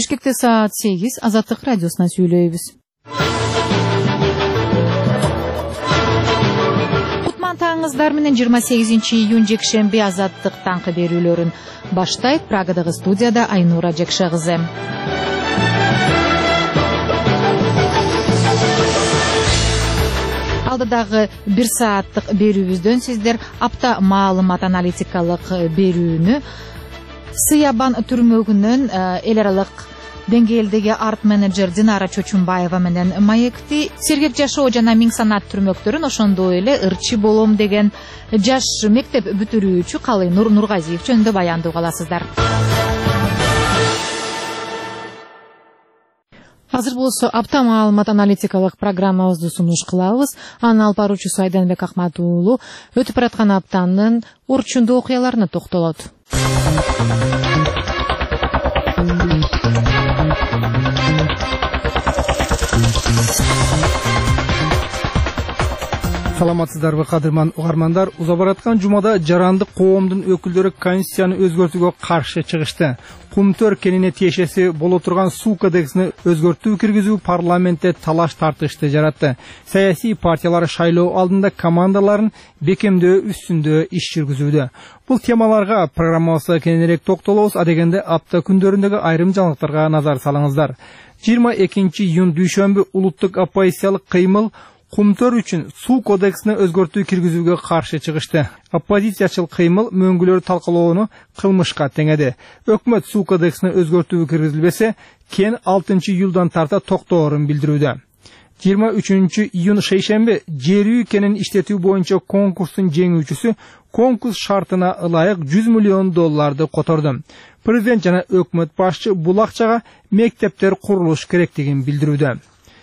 Бишкекте саат 8 Азаттык радиосуна сүйлөйбүз. Кутман таңыздар менен 28 июнь жекшемби Азаттык таңкы берүүлөрүн баштайт. Прагадагы студияда Айнура Жекше кызы. Алдыдагы 1 сааттык берүүбүздөн сиздер апта маалымат аналитикалык берүүнү Сыябан түрмөгүнөн эл аралык деңгээлдеги арт менеджер Динара Чочумбаева менен маекти, сергек жашоо жана миң санат түрмөктөрүн, ошондой эле ырчы болом деген жаш мектеп бүтүрүүчү Калый Нургазиев жөнүндө баяндоо каласыздар. Азыр болсо апта маалымат аналитикалык программабызды сунуш кылабыз. Анын алып баруучусу Айданбек Ахмат уулу өтүп бараткан аптанын орчундуу окуяларына токтолот. Саламатсыздарбы кадырман угармандар, уза бараткан жумада жарандык коомдун өкүлдөрү конституцияны өзгөртүүгө каршы чыгышты. Кумтөр кенине тиешеси боло турган суу кодексин өзгөртүү киргизүү парламентте талаш тартышты жаратты. Саясий партиялар шайлоо алдында командаларын бекемдөө үстүндө иш жүргүзүүдө. Бул темаларга программабызда кененирээк токтолобуз. Адегенде апта күндөрүндөгү айрым жаңылыктарга назар салыңыздар. 22 июнь дүйшөмбү улуттук оппозициялык кыймыл Кумтөр үчүн суу кодексине өзгөртүү киргизүүгө каршы чыгышты. Оппозициячыл кыймыл мөңгүлөр талкалоону кылмышка теңеди. Өкмөт суу кодексине өзгөртүү киргизилбесе, кен 6 июлдан тарта токтоорун билдирүүдө. 23 июнь шейшемби жер үй кенин иштетүү боюнча конкурстун жеңүүчүсү конкурс шартына ылайык $100 миллион которду. Президент жана өкмөт башчы бул акчага мектептер курулуш керектигин билдирүүдө.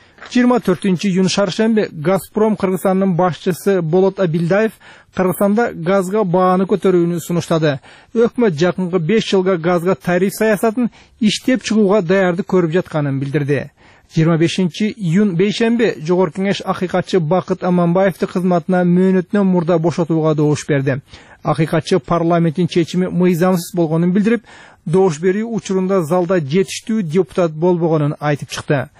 24 июнь шаршемби Газпром Кыргызстандын башчысы Болот Абилдаев Кыргызстанда газга бааны көтөрүүнү сунуштады. Өкмөт жакынкы 5 жылга газга тариф саясатын иштеп чыгууга даярдык көрүп жатканын билдирди. 25 июнь бейшемби Жогорку Кеңеш акыйкатчы Бакыт Аманбаевди кызматына мөөнөтүнөн мурда бошотууга добуш берди. Акыйкатчы парламенттин чечими мыйзамсыз болгонун билдирип, добуш берүү учурунда залда жетиштүү депутат болбогонун айтып чыкты.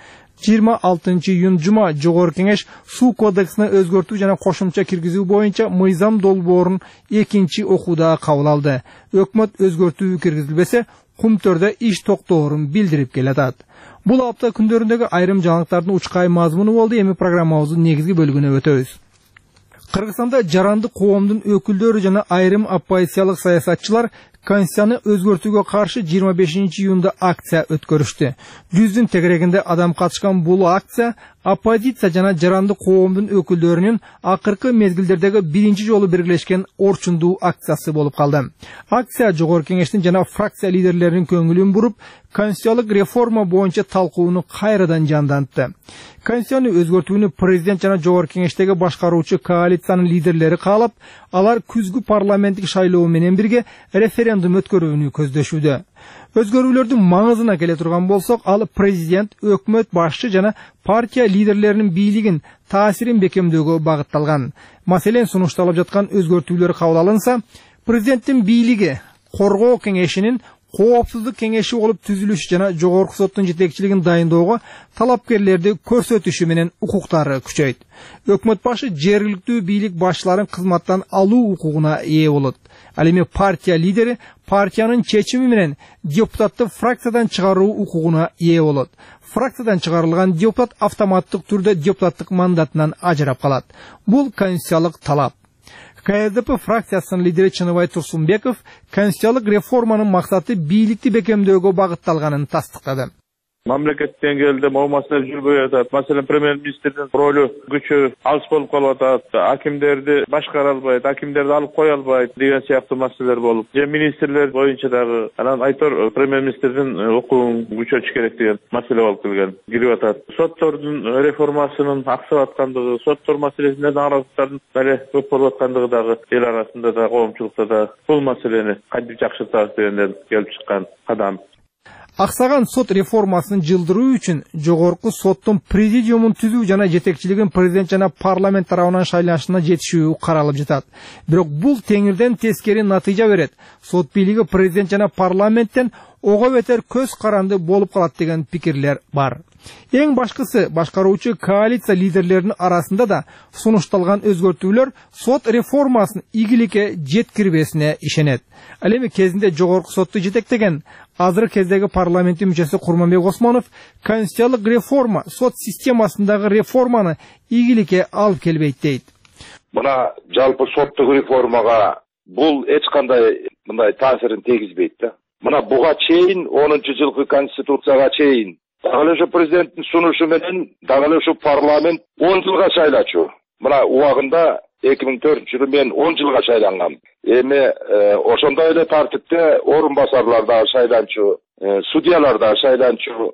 26 июнь жума Жогорку Кеңеш суу кодексине өзгөртүү жана кошумча киргизүү боюнча мыйзам долбоорун экинчи окууда кабыл алды. Өкмөт өзгөртүү киргизилбесе, Кумтөрдө иш токтоорун билдирип келатат. Бул апта күндөрүндөгү айрым жаңылыктардын учкай мазмуну болду. Эми программабыздын негизги бөлүгүнө өтөбүз. Кыргызстанда жарандык коомдун өкүлдөрү жана айрым оппозициялык саясатчылар конституцияны өзгөртүүгө каршы 25 июнда акция өткөрүштү. 100дүн тегерегинде адам катышкан бул акция оппозиция жана жарандык коомдун өкүлдөрүнүн акыркы мезгилдердеги биринчи жолу биргелешкен орчундуу акциясы болуп калды. Акция Жогорку Кеңештин жана фракция лидерлеринин көңүлүн буруп, конституциялык реформа боюнча талкууну кайрадан жандантты. Конституцияны өзгөртүүнү президент жана Жогорку Кеңештеги башкаруучу коалициянын лидерлери каалап, алар күзгү парламенттик шайлоо менен бирге референдум өткөрүүнү көздөшүүдө. Өзгөрүүлөрдүн маңызына келе турган болсок, ал президент, өкмөт башчы жана партия лидерлеринин бийлигин, таасирин бекемдөөгө багытталган. Маселен, сунушталып жаткан өзгөртүүлөр кабыл алынса, президенттин бийлиги Коргоо кеңешинин коопсуздук кеңеши болуп түзүлүш жана жогорку соттун жетекчилигин дайындоого талапкерлерди көрсөтүшү менен укуктары күчөйт. Өкмөт башы жергиликтүү бийлик башчыларын кызматтан алуу укугуна ээ болот. Ал эми партия лидери партиянын чечими менен депутатты фракциядан чыгаруу укугуна ээ болот. Фракциядан чыгарылган депутат автоматтык түрдө депутаттык мандатынан ажырап калат. Бул конституциялык талап. КСДП фракциясынын лидери Чыныбай Турсунбеков конституциялык реформанын максаты бийликти бекемдөөгө багытталганын тастыктады. Мамлекет деңгээлде могу маселе жүрбөй атат. Маселен, премьер-министрдин ролу күчү алыс болуп калып атат. Акимдерди башкара албайт, акимдерди алып кое албайт деген сыяктуу маселелер болуп. Же министрлер боюнча дагы анан айтор премьер-министрдин укугун күчөтүш керек деген маселе болуп келген. Кирип атат. Соттордун реформасынын аксап аткандыгы, соттор маселесинде наразылыктардын дале көп болуп аткандыгы дагы эл арасында да, коомчулукта да бул маселени кантип жакшыртабыз дегенден келип чыккан кадам. Аксаган сот реформасын жылдыруу үчүн жогорку соттун президиумун түзүү жана жетекчилигин президент жана парламент тарабынан шайланышына жетишүү каралып жатат. Бирок бул теңирден тескери натыйжа берет. Сот бийлиги президент жана парламенттен ого бетер көз каранды болуп калат деген пикирлер бар. Эң башкысы башкаруучу коалиция лидерлеринин арасында да сунушталган өзгөртүүлөр сот реформасын ийгиликке жеткирбесине ишенет. Ал эми кезинде жогорку сотту жетектеген азыр кездеги парламенттин мүчөсү Курманбек Осмонов конституциялык реформа сот системасындагы реформаны ийгиликке алып келбейт дейт. Мына жалпы соттук реформага бул эч кандай мындай таасирин тийгизбейт да. Мына буга чейин 10-жылкы конституцияга чейин дагы эле президенттин сунушу менен дагы эле парламент 10 жылга шайлачу. Мына убагында 2004-жылы мен 10 жылга шайлангам. Эми ошондой эле тартипте орун басарлар да шайланчу, судьялар да шайланчу.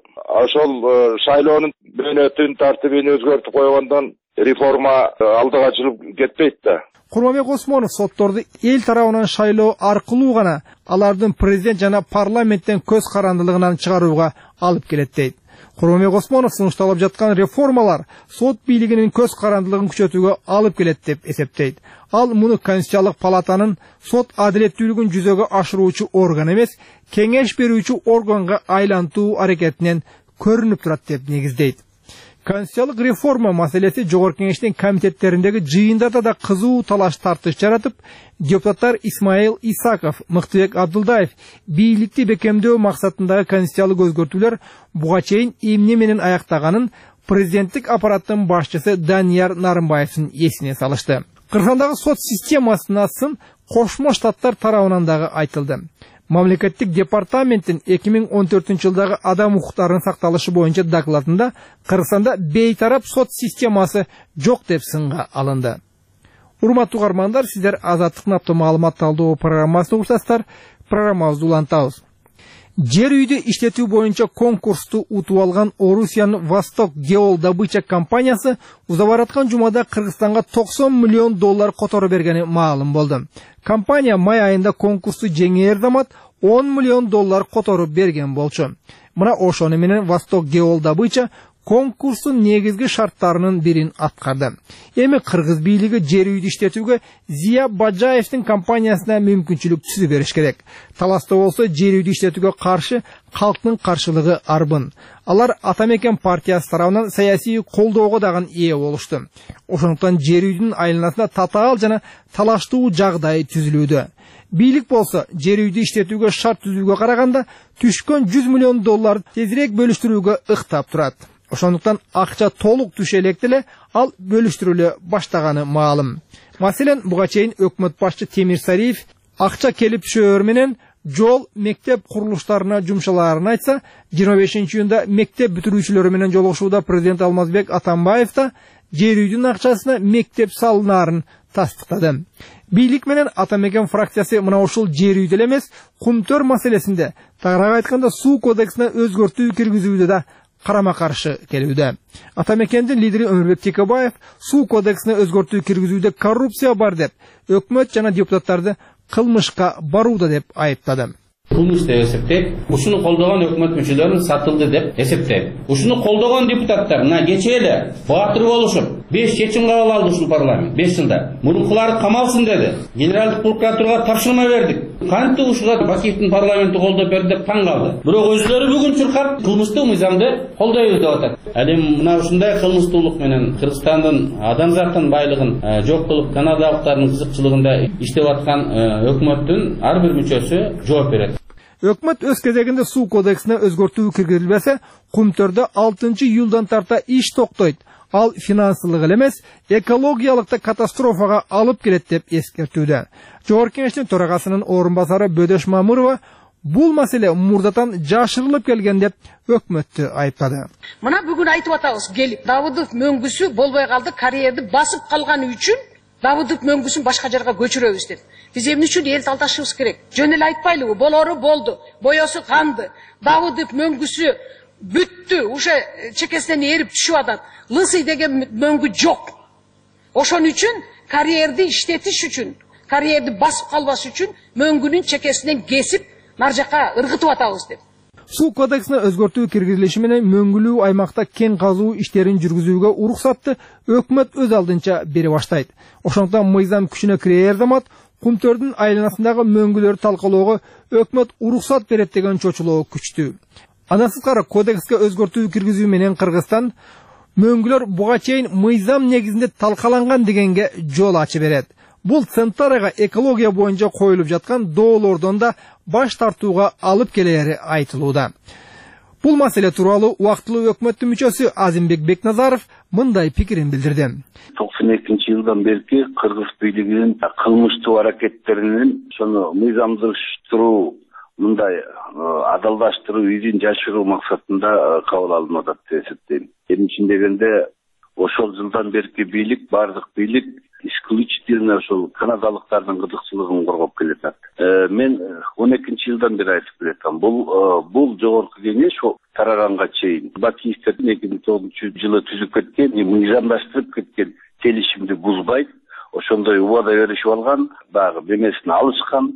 Ошол шайлоонун мөөнөтүн тартибин өзгөртүп койгондон реформа алдыга жылып кетпейт да. Курманбек Осмонов сотторду эл тарабынан шайлоо аркылуу гана алардын президент жана парламенттен көз карандылыгынан чыгарууга алып келет дейт. Курманбек Осмонов сунушталып жаткан реформалар сот бийлигинин көз карандылыгын күчөтүүгө алып келет деп эсептейт. Ал муну Конституциялык палатанын сот адилеттүүлүгүн жүзөгө ашыруучу орган эмес, кеңеш берүүчү органга айлантуу аракетинен көрүнүп турат деп негиздейт. Конституциялык реформа маселеси жогорку кеңештин комитеттериндеги жыйындарда да кызуу талаш тартыш жаратып, депутаттар Исмаил Исаков, Мыктыбек Абдулдаев бийликти бекемдөө максатындагы конституциялык өзгөртүүлөр буга чейин эмне менен аяктаганын президенттик аппараттын башчысы Данияр Нарымбаевдин эсине салышты. Кыргызстандагы сот системасына сын Кошмо Штаттар тарабынан дагы айтылды. Мамлекеттик департаменттин 2014-жылдагы адам укуктарынын сакталышы боюнча докладында Кыргызстанда бейтарап сот системасы жок деп сынга алынды. Урматтуу угармандар, сиздер Азаттыктын апта маалымат талдоо программасын угушасыздар. Программабызды улантабыз. Жер үйдү иштетүү боюнча конкурсту утуп алган Орусиянын Восток Геолдобыча компаниясы узабараткан жумада Кыргызстанга $90 миллион которо бергени маалым болду. Компания май айында конкурсту жеңээр замат $10 миллион которо берген болчу. Мына ошону менен Восток Геолдобыча конкурстун негизги шарттарынын бирин аткарды. Эми кыргыз бийлиги жер үйдү иштетүүгө Зия Бажаевдин компаниясына мүмкүнчүлүк түзүп бериш керек. Таласта болсо жер үйдү иштетүүгө каршы калктын каршылыгы арбын. Алар Атамекен партиясы тарабынан саясий колдоого дагы ээ болушту. Ошондуктан жер үйдүн айланасында татаал жана талаштуу жагдай түзүлүүдө. Бийлик болсо жер үйдү иштетүүгө шарт түзүүгө караганда түшкөн $100 миллион тезирээк бөлүштүрүүгө ыктап турат. Ошондуктан акча толук түшө электе эле ал бөлүштүрүлө баштаганы маалым. Маселен, буга чейин өкмөт башчы Темир Сариев акча келип түшөөр менен жол, мектеп курулуштарына жумшалаарын айтса, 25-июнда мектеп бүтүрүүчүлөрү менен жолугушууда президент Алмазбек Атамбаев да жер үйдүн акчасына мектеп салынаарын тастыктады. Бийлик менен Атамекен фракциясы мына ушул жер үйдө эле эмес, кумтөр маселесинде, тагыраак айтканда суу кодексине өзгөртүү киргизүүдө да карама-каршы келүүдө. Атамекендин лидери Өмүрбек Текебаев суу кодексине өзгөртүү киргизүүдө коррупция бар деп, өкмөт жана депутаттарды кылмышка барууда деп айыптады. Кылмыш деп эсептейт, ушуну колдогон өкмөт мүчөлөрү сатылды деп эсептейт. Ушуну колдогон депутаттар мына кечээ эле баатыр болушуп 5 чечим кабыл алды ушул парламент 5 жылда. Мурункулар камалсын деди. Генералдык прокуратурага тапшырма бердик. Кантип ушуга Бакиевдин парламенти колдоп берди деп таң калды. Бирок өзлөрү бүгүн чуркап кылмыштык мыйзамды колдойбуз деп атат. Ал эми мына ушундай кылмыштуулук менен Кыргызстандын адамзаттын байлыгын жок кылып Канадалыктардын кызыкчылыгында иштеп аткан өкмөттүн ар бир мүчөсү жооп берет. Өкмөт өз кезегинде суу кодексине өзгөртүү киргизилбесе, кумтөрдө 6-июлдан тарта иш токтойт. Ал финансылык эле эмес, экологиялык катастрофага алып келет деп эскертүүдө. Жогорку кеңештин төрагасынын орун басары Бөдөш Мамырова бул маселе мурдатан жашырылып келген деп өкмөттү айыптады. Мына бүгүн айтып атабыз, келип Давыдов мөңгүсү болбой калды, карьерди басып калганы үчүн Давыдов мөңгүсүн башка жерге көчүрөбүз деп. Биз эмне үчүн эл талдашыбыз керек? Жөн эле айтпайлыбы? Болору болду, боёсу канды. Давыдов мөңгүсү бүттү, уша чекесинен эрип түшүп атат. Лысый деген мөңгү жок. Ошон үчүн карьерди иштетиш үчүн, карьерди басып калбаш үчүн мөңгүнүн чекесинен кесип, нар жака ыргытып атабыз деп. Суу кодексине өзгөртүү киргизилиши менен мөңгүлүү аймакта кен казуу иштерин жүргүзүүгө уруксатты өкмөт өз алдынча бере баштайт. Ошондуктан мыйзам күчүнө кирер замат Кумтөрдүн айланасындагы мөңгүлөрдү талкалоого өкмөт уруксат берет деген чочулоо күчтү. Андан сырткары кодекске өзгөртүү киргизүү менен Кыргызстан мөңгүлөр буга чейин мыйзам негизинде талкаланган дегенге жол ачы берет. Бул Центарага экология боюнча коюлуп жаткан доолордон да баш тартууга алып келери айтылууда. Бул маселе тууралуу убактылуу өкмөттүн мүчөсү Азимбек Бекназаров мындай пикирин билдирди. 92-жылдан берки Кыргыз бийлигинин кылмыштуу аракеттеринин ошону мыйзамдыштыруу, мындай адалдаштыруу, изин жашыруу максатында кабыл алынып атат деп эсептейм. Эмне дегенде ошол жылдан берки бийлик, бардык бийлик исключительно ошол канадалыктардын кызыкчылыгын коргоп келатат. Мен 12-жылдан бери айтып келатам. Бул жогорку кеңеш тараганга чейин Батиевдин 2009-жылы түзүп кеткен, мыйзамдаштырып кеткен келишимди бузбайт, ошондой убада беришип алган, дагы бемесин алышкан,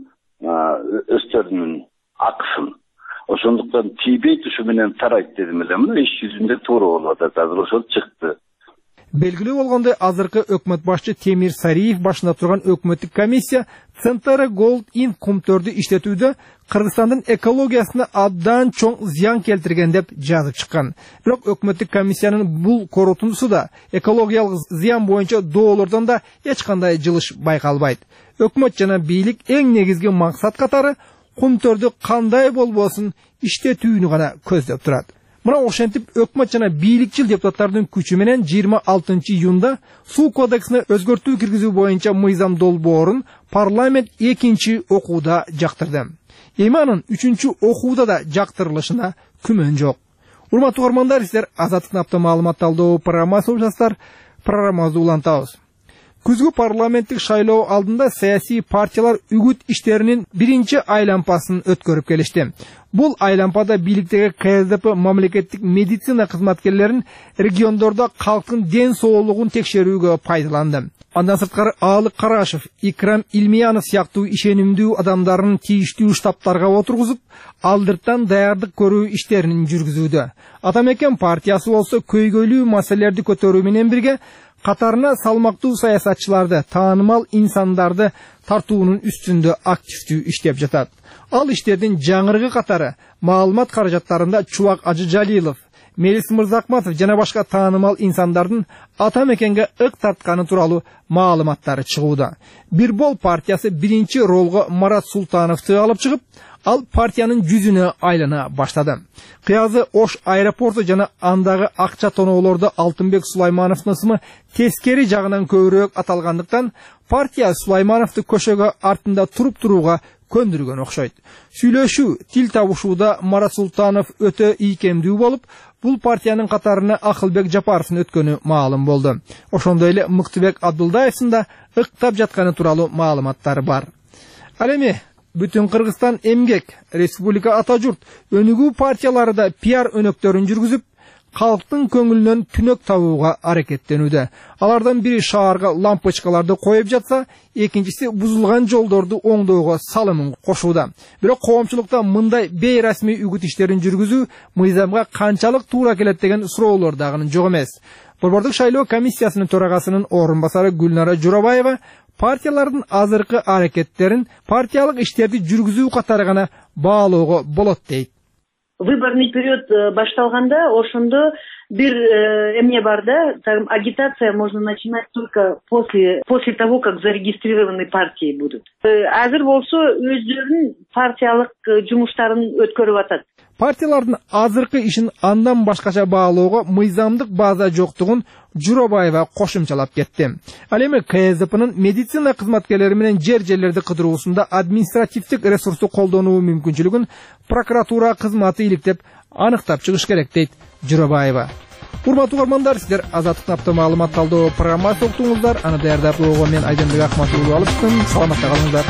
өздөрүнүн акысын. Ошондуктан тийбейт, ушу менен тарайт дедим эле. Мына иш жүзүндө туура болуп атат. Азыр ошол чыкты. Белгилүү болгондой, азыркы өкмөт башчы Темир Сариев башында турган өкмөттүк комиссия Центара Gold Inc кумтөрдү иштетүүдө Кыргызстандын экологиясына абдан чоң зыян келтирген деп жазып чыккан. Бирок өкмөттүк комиссиянын бул корутундусу да экологиялык зыян боюнча доолордон да эч кандай жылыш байкалбайт. Өкмөт жана бийлик эң негизги максат катары кумтөрдү кандай болбосун иштетүүнү гана көздөп турат. Мына ошентип өкмөт жана бийликчил депутаттардын күчү менен 26-июнда суу кодексине өзгөртүү киргизүү боюнча мыйзам долбоорун парламент 2-окууда жактырды. Эми анын 3-окууда да жактырылышына күмөн жок. Урматтуу угармандар, сиздер Азаттыктын апта маалымат талдоо программасы улантасыздар. Программабызды улантабыз. Күзгү парламенттик шайлоо алдында саясий партиялар үгүт иштеринин биринчи айлампасын өткөрүп келишти. Бул айлампада бийликтеги КСДП мамлекеттик медицина кызматкерлерин региондордо калктын ден соолугун текшерүүгө пайдаланды. Андан сырткары Аалык Карашев, Икрам Илмиянов сыяктуу ишенимдүү адамдарын тийиштүү штабтарга отургузуп, алдыртан даярдык көрүү иштерин жүргүзүүдө. Атамекен партиясы болсо көйгөйлүү маселелерди көтөрүү менен бирге катарына салмактуу саясатчыларды, таанымал инсандарды тартуунун үстүндө активдүү иштеп жатат. Ал иштердин жаңыргы катары маалымат каражаттарында Чубак Ажыжалилов, Мелис Мырзакматов жана башка таанымал инсандардын Атамекенге ык тартканы тууралуу маалыматтары чыгууда. Бирбол партиясы биринчи ролго Марат Султановду алып чыгып, ал партиянын жүзүнө айлана баштады. Кыязы Ош аэропорту жана андагы акча тоноолордо Алтынбек Сулаймановдун ысымы тескери жагынан көбүрөөк аталгандыктан партия Сулаймановду көшөгө артында туруп турууга көндүргөн окшойт. Сүйлөшүү, тил табышууда Марат Султанов өтө ийкемдүү болуп, бул партиянын катарына Акылбек Жапаровдун өткөнү маалым болду. Ошондой эле Мыктыбек Абдулдаевдин да ыктап жатканы тууралуу маалыматтары бар. Ал эми Бүтүн Кыргызстан эмгек, Республика Ата журт өнүгүү партиялары да пиар өнөктөрүн жүргүзүп, калктын көңүлүнөн түнөк табууга аракеттенүүдө. Алардан бири шаарга лампочкаларды коюп жатса, экинчиси бузулган жолдорду оңдоого салымын кошууда. Бирок коомчулукта мындай бейрасмий үгүт иштерин жүргүзүү мыйзамга канчалык туура келет деген суроолор дагы жок эмес. Борбордук шайлоо комиссиясынын төрагасынын орун басары Гүлнара Журабаева партиялардын азыркы аракеттерин партиялык иштерди жүргүзүү катары гана баалоого болот дейт. Выборный период башталганда ошондо бир эмне бар да, агитация можно начинать только после того, как зарегистрированы партии будут. Азыр болсо өздөрүнүн партиялык жумуштарын өткөрүп атат. Партиялардын азыркы ишин андан башкача баалоого мыйзамдык база жоктугун Журабаева кошумчалап кетти. Ал эми КСДПнын медицина кызматкерлери менен жерлерди кыдыруусунда административдик ресурсту колдонуу мүмкүнчүлүгүн прокуратура кызматы иликтеп аныктап чыгыш керек дейт Журабаева. Урматтуу угармандар, сиздер Азаттыктын апта маалымат талдоо программасын уктуңуздар. Аны даярдап койгон мен Айденбек Акматуллу алыптым. Саламатта калыңыздар.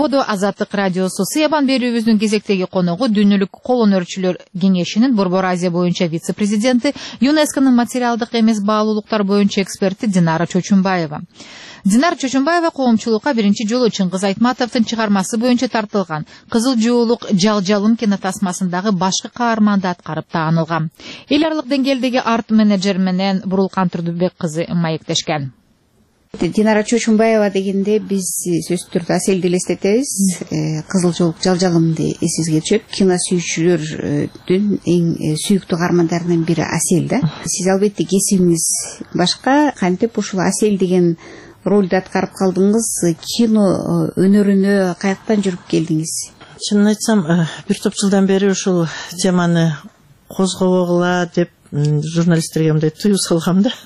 Ободо Азаттык радиосу сыябан берүүбүздүн кезектеги коногу Дүйнөлүк кол өнөрчүлөр кеңешинин Борбор Азия боюнча вице-президенти, ЮНЕСКОнун материалдык эмес баалуулуктар боюнча эксперти Динара Чочумбаева. Динара Чочумбаева коомчулукка биринчи жолу Чыңгыз Айтматовдун чыгармасы боюнча тартылган Кызыл жуулук Жалжалым кинотасмасындагы башкы каарманды аткарып таанылган. Эл аралык деңгээлдеги арт менеджер менен Бурулкан Турдубек кызы маектешкен. Динара Чочумбаева дегенде биз сөзсүз түрдө Аселди элестетебиз. Кызыл жуулук Жалжалымды эсибизге түшөт. Кино сүйүүчүлөрдүн эң сүйүктүү каармандарынын бири Асел да. Сиз албетте кесибиңиз башка, кантип ушул Асел деген ролду аткарып калдыңыз? Кино өнөрүнө каяктан жүрүп келдиңиз? Чынын айтсам, бир топ жылдан бери ушул теманы козгобогула деп журналисттерге мындай тыюу салгам да.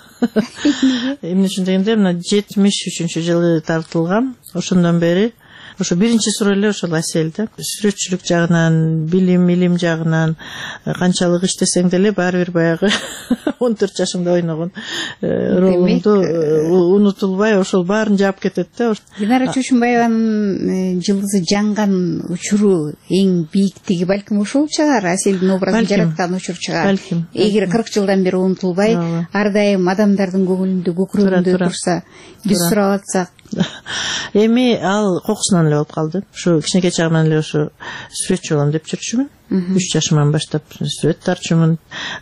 Эмне үчүн дегенде, мына 73-жылы тартылган. Ошондон бери ошо биринчи суроо эле ошол Асел да. Сүрөтчүлүк жагынан, билим жагынан канчалык иштесең деле баары бир баягы 14 жашымда ойногон ролумду унутулбай ошол баарын жаап кетет да. Динара Чочумбаеванын жылдызы жанган учуру эң бийиктиги балким ушул чыгар. Аселдин образын жараткан учур чыгар. Эгер 40 жылдан бери унутулбай, ар дайым адамдардын көңүлүндө, көкүрөгүндө турса, биз сурап атсак. Эми ал кокусунан эле болуп калды. Ушу кичинекей чагымдан эле ушу сүрөтчү болом деп жүрчүмүн. 3 жашымдан баштап сүрөт тартчумун.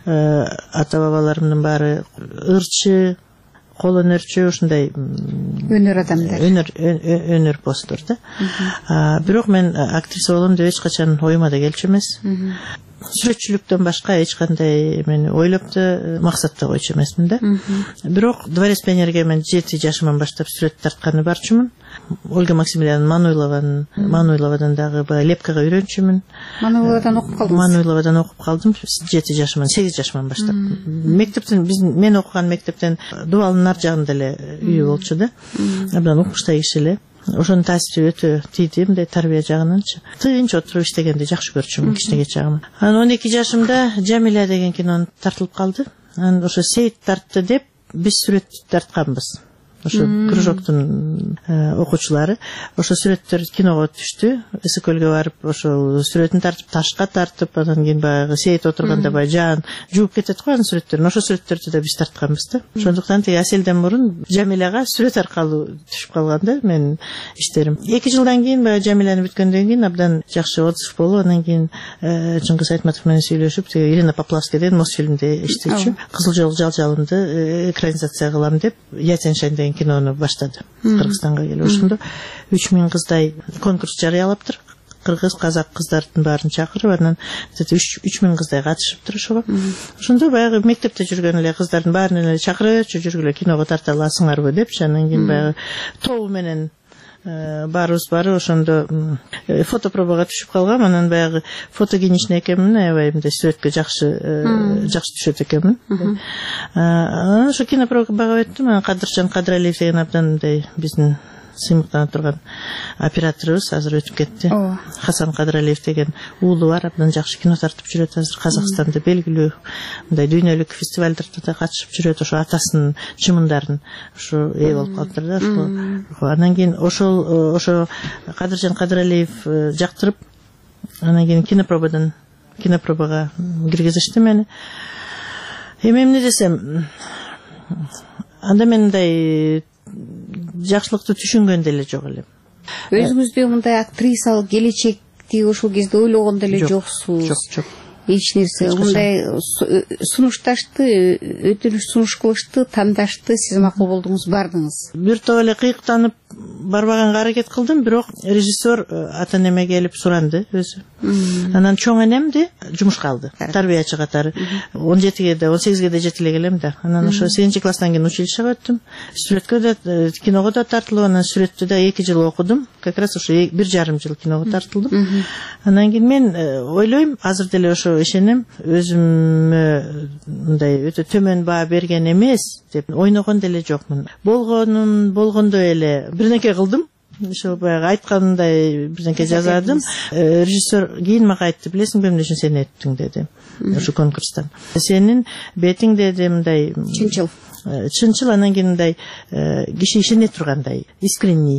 Ата бабаларымдын баары ырчы, кол өнөрчү, ушундай өнөр адамдар. Өнөр постор да. Бирок мен актриса болом деп эч качан оюма да келчү эмес. Сүрөтчүлүктөн башка эч кандай мен ойлоп да максат да койчу эмесмин да. Бирок Дворец пионерге мен 7 жашымдан баштап сүрөт тартканы барчумун. Ольга Максимилиановна Мануйловадан дагы лепкага үйрөнчүмүн. Мануйловадан окуп калдым. Мануйловадан окуп калдым 7 жашымдан, 8 жашымдан баштап. Мектептен мен окуган мектептен Дубалдын ар жагында эле үйү болчу да. Абдан укмуштай киши эле. Ошонун таасири өтө тийди, мындай тарбия жагынанчы. Тынч отуруп иштегенди жакшы көрчүмүн кичинекей чагым. Анан 12 жашымда Жамиля деген кино тартылып калды. Анан ошо Сейит тартты деп биз сүрөт тартканбыз. Ошо кружоктун окуучулары ошо сүрөттөр киного түштү. Эсекөлгө барып ошо сүрөтүн тартып, ташка тартып, анан кийин баягы Сейит отурганда баягы жаан жууп кетет го анын сүрөттөрүн. Ошо сүрөттөрдү да биз тартканбыз да. Ошондуктан тиги Аселден мурун Жамиляга сүрөт аркылуу түшүп калган да менин иштерим. 2 жылдан кийин баягы Жамиляны бүткөндөн кийин абдан жакшы отзыв болуп, анан кийин Чыңгыз Айтматов менен сүйлөшүп, Ирина Поплавская деген Мосфильмде иштечү. Кызыл жол Жалжалымды экранизация кылам деп Ятеншен деген кинону баштады. Кыргызстанга келип ошондо 3000 кыздай конкурс жарыялаптыр. Кыргыз, казак кыздардын баарын чакырып, анан 3000 кыздай катышыптыр ошого. Ошондо баягы мектепте жүргөн эле кыздардын баарын эле чакырып, жүргүлө киного тарта аласыңарбы депчи, анан кийин баягы тобу менен барыбыз бары ошондо фотопробага түшүп калгам. Анан баягы фотогеничный экенмин, аябай мындай сүрөткө жакшы түшөт экенмин. Ошо кинопробага өттүм. Анан Кадыржан Кадралиев деген абдан мындай биздин сыймыктанып турган операторубуз азыр өтүп кетти. Хасан Кадралиев деген уулу бар, абдан жакшы кино тартып жүрөт азыр. Казакстанда белгилүү мындай дүйнөлүк фестивалдарда да катышып жүрөт. Ошо атасынын чымындарын ошо болуп калыптыр да. Анан кийин ошо Кадыржан Кадралиев жактырып, анан кийин кинопробага киргизишти мени. Эми эмне десем, анда мен мындай жакшылыкты түшүнгөн деле жок элем. Өзүңүздү мындай актрисалык келечекти ошол кезде ойлогон деле жоксуз. Жок. Эч нерсе мындай сунушташты, өтүнүш сунуш кылышты, тандашты, сиз макул болдуңуз, бардыңыз. Бир топ эле кыйыктанып барбаганга аракет кылдым, бирок режиссер ата энеме келип суранды өзү. Анан чоң энемди жумушка алды, тарбиячы катары. 17ге да 18ге да жете эле келем да. Анан ошо 7 класстан кийин училищеге өттүм. Сүрөткө да, киного да тартылып, анан сүрөттү да 2 жыл окудум. Как раз ошо 1,5 жыл киного тартылдым. Анан кийин мен ойлойм, азыр деле ошо ишенем, өзүмө мындай өтө төмөн баа берген эмес деп ойногон деле жокмун. Болгондой эле бирнеке кылдым. Ошо баягы айткандай бирнеке жазадым. Режиссер кийин мага айтты, билесиңби эмне үчүн сени өттүң деди. Ошо конкурстан. Сенин бетиң деди мындай чынчыл, анан кийин мындай киши ишене тургандай, искренний.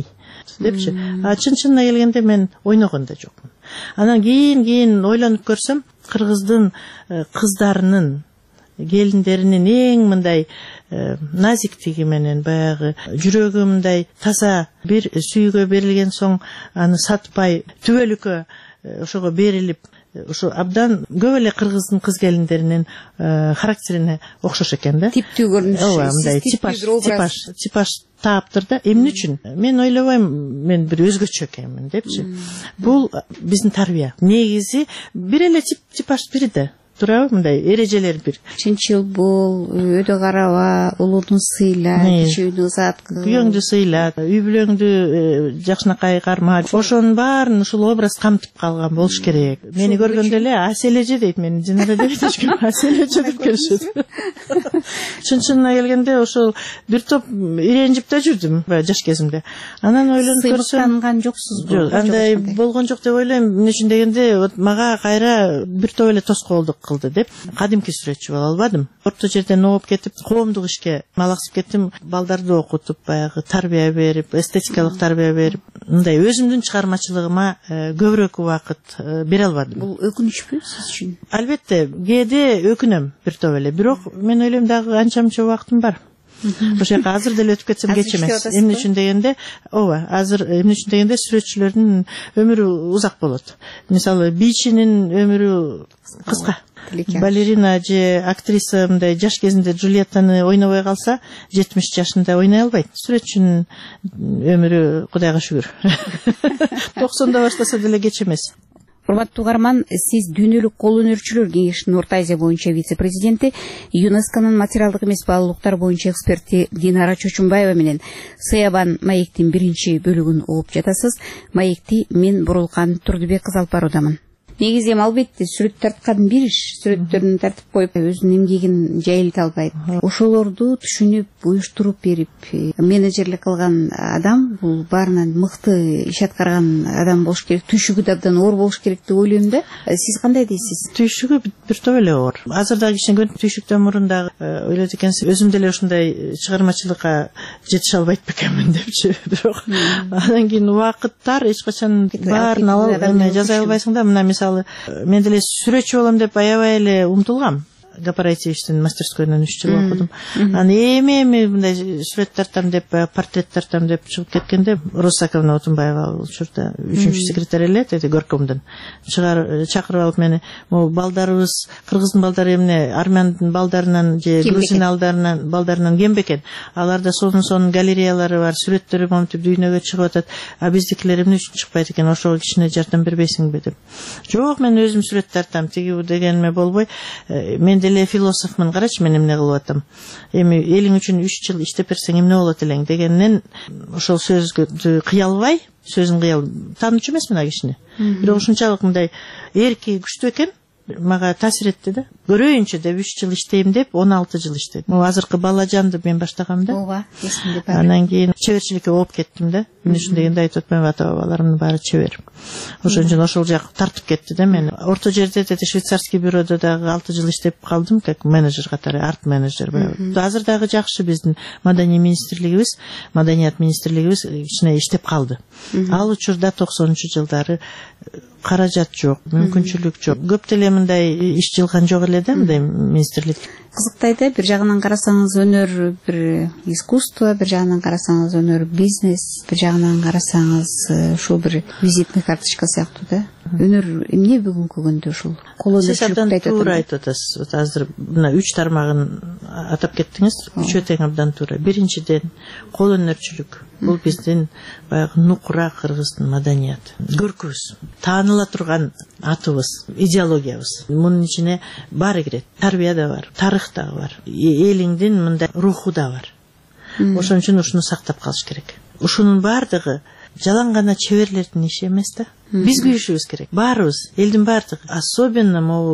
депчи. Чын-чынына келгенде мен ойногон да жокмун. Анан кийин ойлонуп көрсөм, кыргыздын кыздарынын, келиндеринин эң мындай назиктиги менен баягы жүрөгү мындай таза бир сүйгө берилген соң аны сатпай түбөлүккө ошого берилип, ошо абдан көп эле кыргыздын кыз келиндеринин характерине окшош экен да. Типтүү көрүнүш, мындай типаж тааптыр да. Эмне үчүн? Мен ойлобойм, мен бир өзгөчө экенмин депчи. Бул биздин тарбия. Негизи бир эле типаж бир да. Турабы мындай эрежелер бир. Чынчыл бол, өйдө караба, улуудун сыйла, кичүүнү узат кыл. Күйөөңдү сыйла, үй бүлөңдү жакшынакай карма. Ошонун баарын ушул образ камтып калган болуш керек. Мени көргөндө эле Асележе дейт, мени Динара деп эчким Асележе деп келишет. Чын-чынына келгенде ошол бир топ иренжип да жүрдүм жаш кезимде. Анан ойлонуп көрсөм, сыймыктанган жоксуз. Андай болгон жок деп ойлойм. Эмне үчүн дегенде, мага кайра бир топ эле тоскоолдук кылды деп кадимки сүрөтчү боло албадым. Орто жерден ооп кетип, коомдук ишке малаксып кеттим. Балдарды окутуп, баягы тарбия берип, эстетикалык тарбия берип, мындай өзүмдүн чыгармачылыгыма көбүрөөк убакыт бере албадым. Бул өкүнүчпү сиз үчүн? Албетте, кээде өкүнөм бир топ эле, бирок мен ойлойм дагы анча-мынча убактым бар. Ошол жака азыр деле өтүп кетсем кеч эмес. Эмне үчүн дегенде, азыр эмне үчүн дегенде сүрөтчүлөрдүн өмүрү узак болот. Мисалы, бийчинин өмүрү кыска. Балерина же актриса мындай жаш кезинде Джульеттаны ойнобой калса, 70 жашында ойнай албайт. Сүрөтчүнүн өмүрү Кудайга шүгүр. 90да баштаса деле кеч эмес. Урматтуу угарман, сиз Дүйнөлүк кол өнөрчүлөр кеңешинин Орто Азия боюнча вице-президенти, ЮНЕСКОнун материалдык эмес баалуулуктар боюнча эксперти Динара Чочумбаева менен Сыябан маектин биринчи бөлүгүн угуп жатасыз. Маекти мен Бурулкан Турдубек кызы алып баруудамын. Негизи албетте сүрөт тарткан бир иш, сүрөттөрүн тартып коюп өзүнүн эмгегин жайылта албайт. Ошолорду түшүнүп, уюштуруп берип, менеджерлик кылган адам бул баарынан мыкты иш аткарган адам болуш керек, түйшүгү да абдан оор болуш керек деп ойлойм да. Сиз кандай дейсиз? Түйшүгү бир топ эле оор. Азыр дагы кичине түйшүктөн мурун дагы ойлойт экенсиз, өзүм деле ушундай чыгармачылыкка жетише албайт бекенмин депчи. Бирок андан кийин убакыттар эч качан баарын алып жаза албайсың да. Мына мен деле сүрөтчү болом деп аябай эле умтулгам. Гапарайтиевичтин мастерскойунан 3 жыл окудум. Анан эми мындай сүрөт тартам деп, портрет тартам деп чыгып кеткенде, Росаковна Отунбаева учурда 3-чү секретарь эле, деди горкомдун. Чакырып алып мени, могу балдарыбыз, кыргыздын балдары эмне, армяндын балдарынан же грузин балдарынан кем бекен. Аларда сонун галереялары бар, сүрөттөрү монтип дүйнөгө чыгып атат. А биздикилер эмне үчүн чыкпайт экен, ошого кичине жардам бербейсиңби деп. Жок, мен өзүм сүрөт тартам, тиги дегениме болбой, мен деле философмун, карачы мен эмне кылып атам. Эми элиң үчүн 3 жыл иштеп берсең эмне болот элең дегеннен ошол сөзгө кыялбай, сөзүн таанычу эмесмин а кишини. Бирок ушунчалык мындай эрки күчтүү экен, мага таасир этти да. Көрөйүнчү деп 3 жыл иштейм деп 16 жыл иштедим. Азыркы Балажанды мен баштагам да. Ооба, эсимде бар. Анан кийин чеберчиликке ооп кеттим да. Эмне үчүн дегенде айтып атпайм, ата бабаларымдын баары чебер. Ошон үчүн ошол жак тартып кетти да мени. Орто жерде швейцарский бюрода дагы 6 жыл иштеп калдым, как менеджер катары, арт менеджер. Азыр дагы жакшы биздин маданий министрлигибиз, маданият министрлигибиз кичине иштеп калды. Ал учурда 90-чы жылдары каражат жок, мүмкүнчүлүк жок. Көп деле мындай иш жылган жок эле да, мындай министрлик. Кызыктайда, бир жагынан карасаңыз өнөр бир искусство, бир жагынан карасаңыз өнөр бизнес, бир жагынан карасаңыз ушул бир визитный карточка сыяктуу да. Өнөр эмне бүгүнкү күндө ушул кол өнөрчүлүктү айтып атасыз. Азыр мына 3 тармагын атап кеттиңиз, үчөө тең абдан туура. Биринчиден, кол өнөрчүлүк. Бул биздин баягы нукура кыргыздын маданияты. Көркүбүз, тааныла турган атыбыз, идеологиябыз. Мунун ичине баары кирет. Тарбия да бар, тарых да бар. Элиңдин мындай руху да бар. Ошон үчүн ушуну сактап калыш керек. Ушунун баардыгы жалаң гана чеберлердин иши эмес да. Биз күйүшүбүз керек. Баарыбыз, элдин баардыгы, особенно могул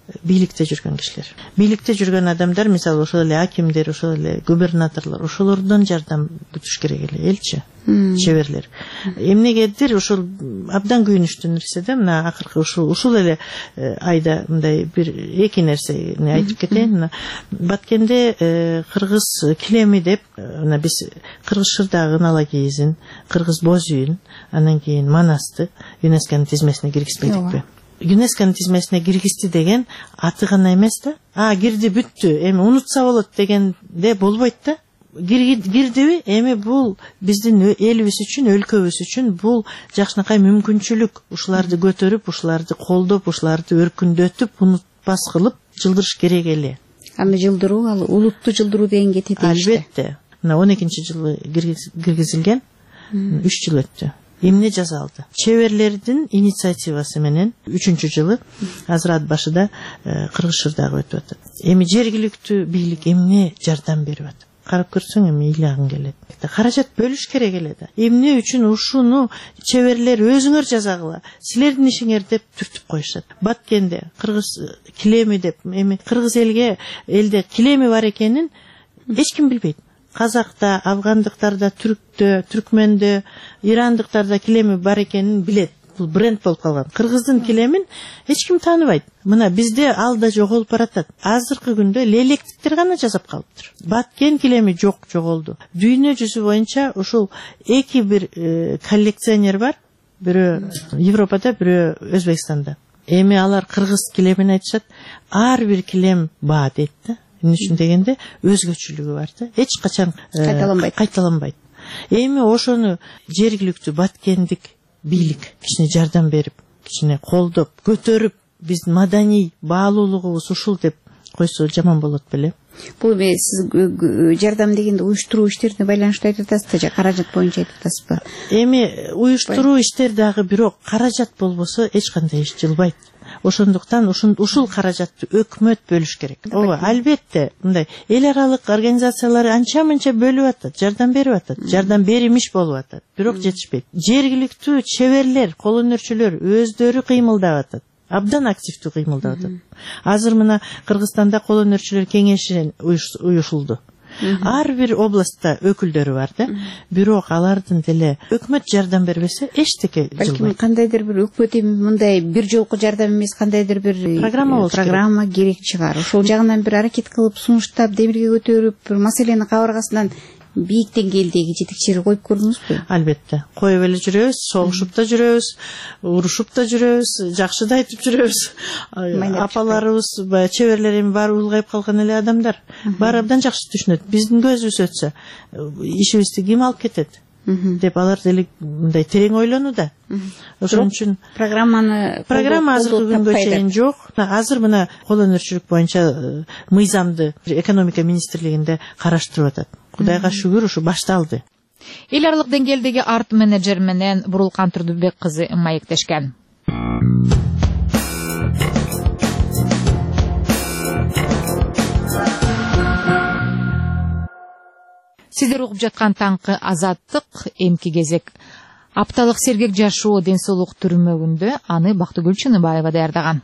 бийликте жүргөн кишилер. Бийликте жүргөн адамдар, мисалы ошол эле акимдер, ошол эле губернаторлор, ошолордон жардам күтүш керек эле, элчи, чеберлер. Эмнегедир ошол абдан күйүнүчтүү нерсе да, мына акыркы ушул эле айда мындай бир эки нерсени айтып кетейин. Мына Баткенде кыргыз килеми деп, мына биз кыргыз шырдагы ала кийизин, кыргыз боз үйүн, анан кийин Манасты ЮНЕСКОнун тизмесине киргизбедикпи? ЮНЕСКОнун тизмесине киргизди деген аты гана эмес да. Кирди бүттү, эми унутса болот дегенде болбойт да. Кирдиби? Эми бул биздин элибиз үчүн, өлкөбүз үчүн бул жакшынакай мүмкүнчүлүк. Ушуларды көтөрүп, ушуларды колдоп, ушуларды өркүндөтүп, унутпас кылып жылдырыш керек эле. Аны жылдыруу, ал улутту жылдыруу дегенге тетешти. Албетте. Мына 12-жылы киргизилген, 3 жыл өттү. Эмне жасалды? Чеберлердин инициативасы менен 3-жылы Азырат башыда Кыргыз шырдагы өтүп атат. Эми жергиликтүү бийлик эмне жардам берип атат? Карап көрсөң эми ыйлагың келет. Каражат бөлүш керек эле да. Эмне үчүн ушуну чеберлер өзүңөр жасагыла, силердин ишиңер деп түртүп коюшат. Баткенде кыргыз килеми деп, эми кыргыз элде килеми бар экенин эч ким билбейт. Казакта, афгандыктарда, түрктө, түркмөндө, ирандыктарда килеми бар экенин билет. Бул бренд болуп калган. Кыргыздын килемин эч ким тааныбайт. Мына бизде ал да жоголуп баратат. Азыркы күндө лелектиктер гана жасап калыптыр. Баткен килеми жоголду. Дүйнө жүзү боюнча ушул эки бир коллекционер бар. Бирөө Европада, бирөө Өзбекстанда. Эми алар кыргыз килемин айтышат. Ар бир килем баа дейт да. Эмне үчүн дегенде өзгөчөлүгү бар да. Эч качан кайталанбайт. Эми ошону жергиликтүү баткендик бийлик кичине жардам берип, кичине колдоп, көтөрүп, биздин маданий баалуулугубуз ушул деп койсо жаман болот беле. Бул сиз жардам дегенде уюштуруу иштерине байланыштуу айтып атасызбы же каражат боюнча айтып атасызбы? Эми уюштуруу иштер дагы бирок каражат болбосо эч кандай иш жылбайт. Ошондуктан ушул каражатты өкмөт бөлүш керек. Ооба, албетте, мындай эл аралык организациялар анча-мынча бөлүп атат, жардам берип атат, жардам беримиш болуп атат, бирок жетишпейт. Жергиликтүү чеберлер, кол өнөрчүлөр өздөрү кыймылдап атат. Абдан активдүү кыймылдап атат. Азыр мына Кыргызстанда кол өнөрчүлөр кеңеши уюшулду. Ар бир областта өкүлдөрү бар да, бирок алардын деле өкмөт жардам бербесе эчтеке жылбайт. Балким кандайдыр бир өкмөт мындай бир жолку жардам эмес, кандайдыр бир программа керек чыгар. Ошол жагынан бир аракет кылып, сунуштап, демирге көтөрүп, бир маселени кабыргасынан бийик деңгээлдеги жетекчилер коюп көрдүңүзбү? Албетте. Коюп эле жүрөбүз, согушуп да жүрөбүз, урушуп да жүрөбүз, жакшы да айтып жүрөбүз. Апаларыбыз, чеберлер эми баары улгайып калган эле адамдар. Баары абдан жакшы түшүнөт. Биздин көзүбүз өтсө, ишибизди ким алып кетет деп алар деле мындай терең ойлонууда. Ошон үчүн программа азыркы күнгө чейин жок. Азыр мына кол өнөрчүлүк боюнча мыйзамды экономика министрлигинде караштырып атат. Кудайга шүгүр, ушу башталды. Эл аралык деңгээлдеги арт менеджер менен Бурулкан Турдубек кызы маектешкен. Сиздер угуп жаткан таңкы Азаттык, эмки кезек. Апталык сергек жашоо ден соолук түрмөгүндө аны Бактыгүл Чыныбаева даярдаган.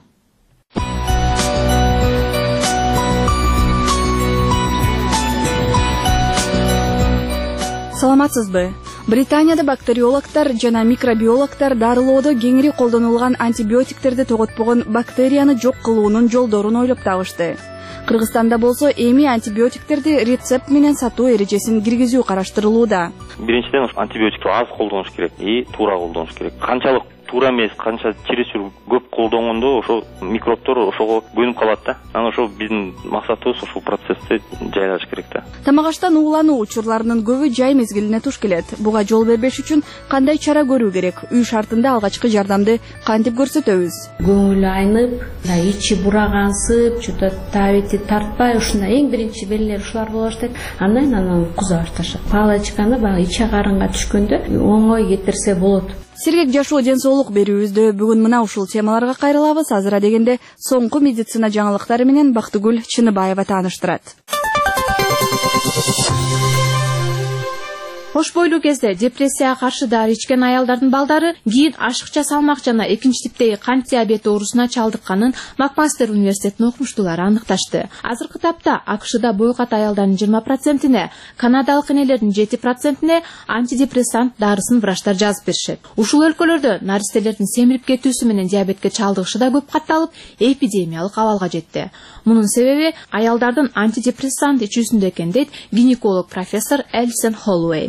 Саламатсызбы? Британияда бактериологтар жана микробиологтар дарылоодо кеңири колдонулган антибиотиктерди тоготпогон бактерияны жок кылуунун жолдорун ойлоп табышты. Кыргызстанда болсо эми антибиотиктерди рецепт менен сатуу эрежесин киргизүү караштырылууда. Биринчиден антибиотикти аз колдонуш керек и туура колдонуш керек. Канчалык туура эмес, канча чересчур көп колдонгондо ошо микробтор ошого көнүп калат да. Анан ошо биздин максатыбыз ушул процессти жайлаш керек да. Тамак аштан уулануу учурларынын көбү жай мезгилине туш келет. Буга жол бербеш үчүн кандай чара көрүү керек? Үй шартында алгачкы жардамды кантип көрсөтөбүз? Көңүлү айнып, ичи бурагансып, чөтө табити тартпай, ушундай эң биринчи белгилер ушулар боло баштайт. Андан куза башташат. Палочканы баягы ичи карынга түшкөндө оңой кетирсе болот. Сергек жашоо ден соолук берүүбүздө бүгүн мына ушул темаларга кайрылабыз. Азыр дегенде соңку медицина жаңылыктары менен Бактыгүл Чыныбаева тааныштырат. Кош бойлуу кезде депрессияга каршы дары ичкен аялдардын балдары кийин ашыкча салмак жана экинчи типтеги кант диабети оорусуна чалдыкканын Макмастер университетинин окумуштуулары аныкташты. Азыркы тапта АКШда бойкат аялдардын 20%-ине, канадалык энелердин 7%-ине антидепрессант дарысын врачтар жазып беришет. Ушул өлкөлөрдө наристелердин семирип кетүүсү менен диабетке чалдыгышы да көп катталып, эпидемиялык абалга жетти. Мунун себеби аялдардын антидепрессант ичүүсүндө экен дейт гинеколог профессор Элсен Холлоуэй.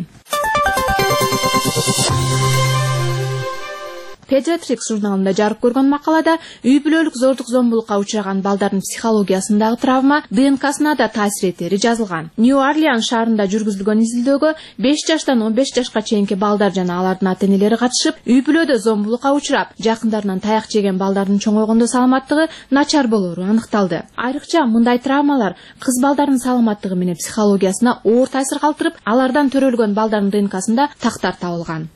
Pediatrics журналында жарык көргөн макалада үй бүлөлүк зордук зомбулукка учураган балдардын психологиясындагы травма ДНКсына да таасир этери жазылган. Нью-Орлеан шаарында жүргүзүлгөн изилдөөгө 5 жаштан 15 жашка чейинки балдар жана алардын ата-энелери катышып, үй бүлөдө зомбулукка учурап, жакындарынан таяк жеген балдардын чоңойгондо саламаттыгы начар болору аныкталды. Айрыкча мындай травмалар кыз балдардын саламаттыгы менен психологиясына оор таасир калтырып, алардан төрөлгөн балдардын ДНКсында тактар табылган.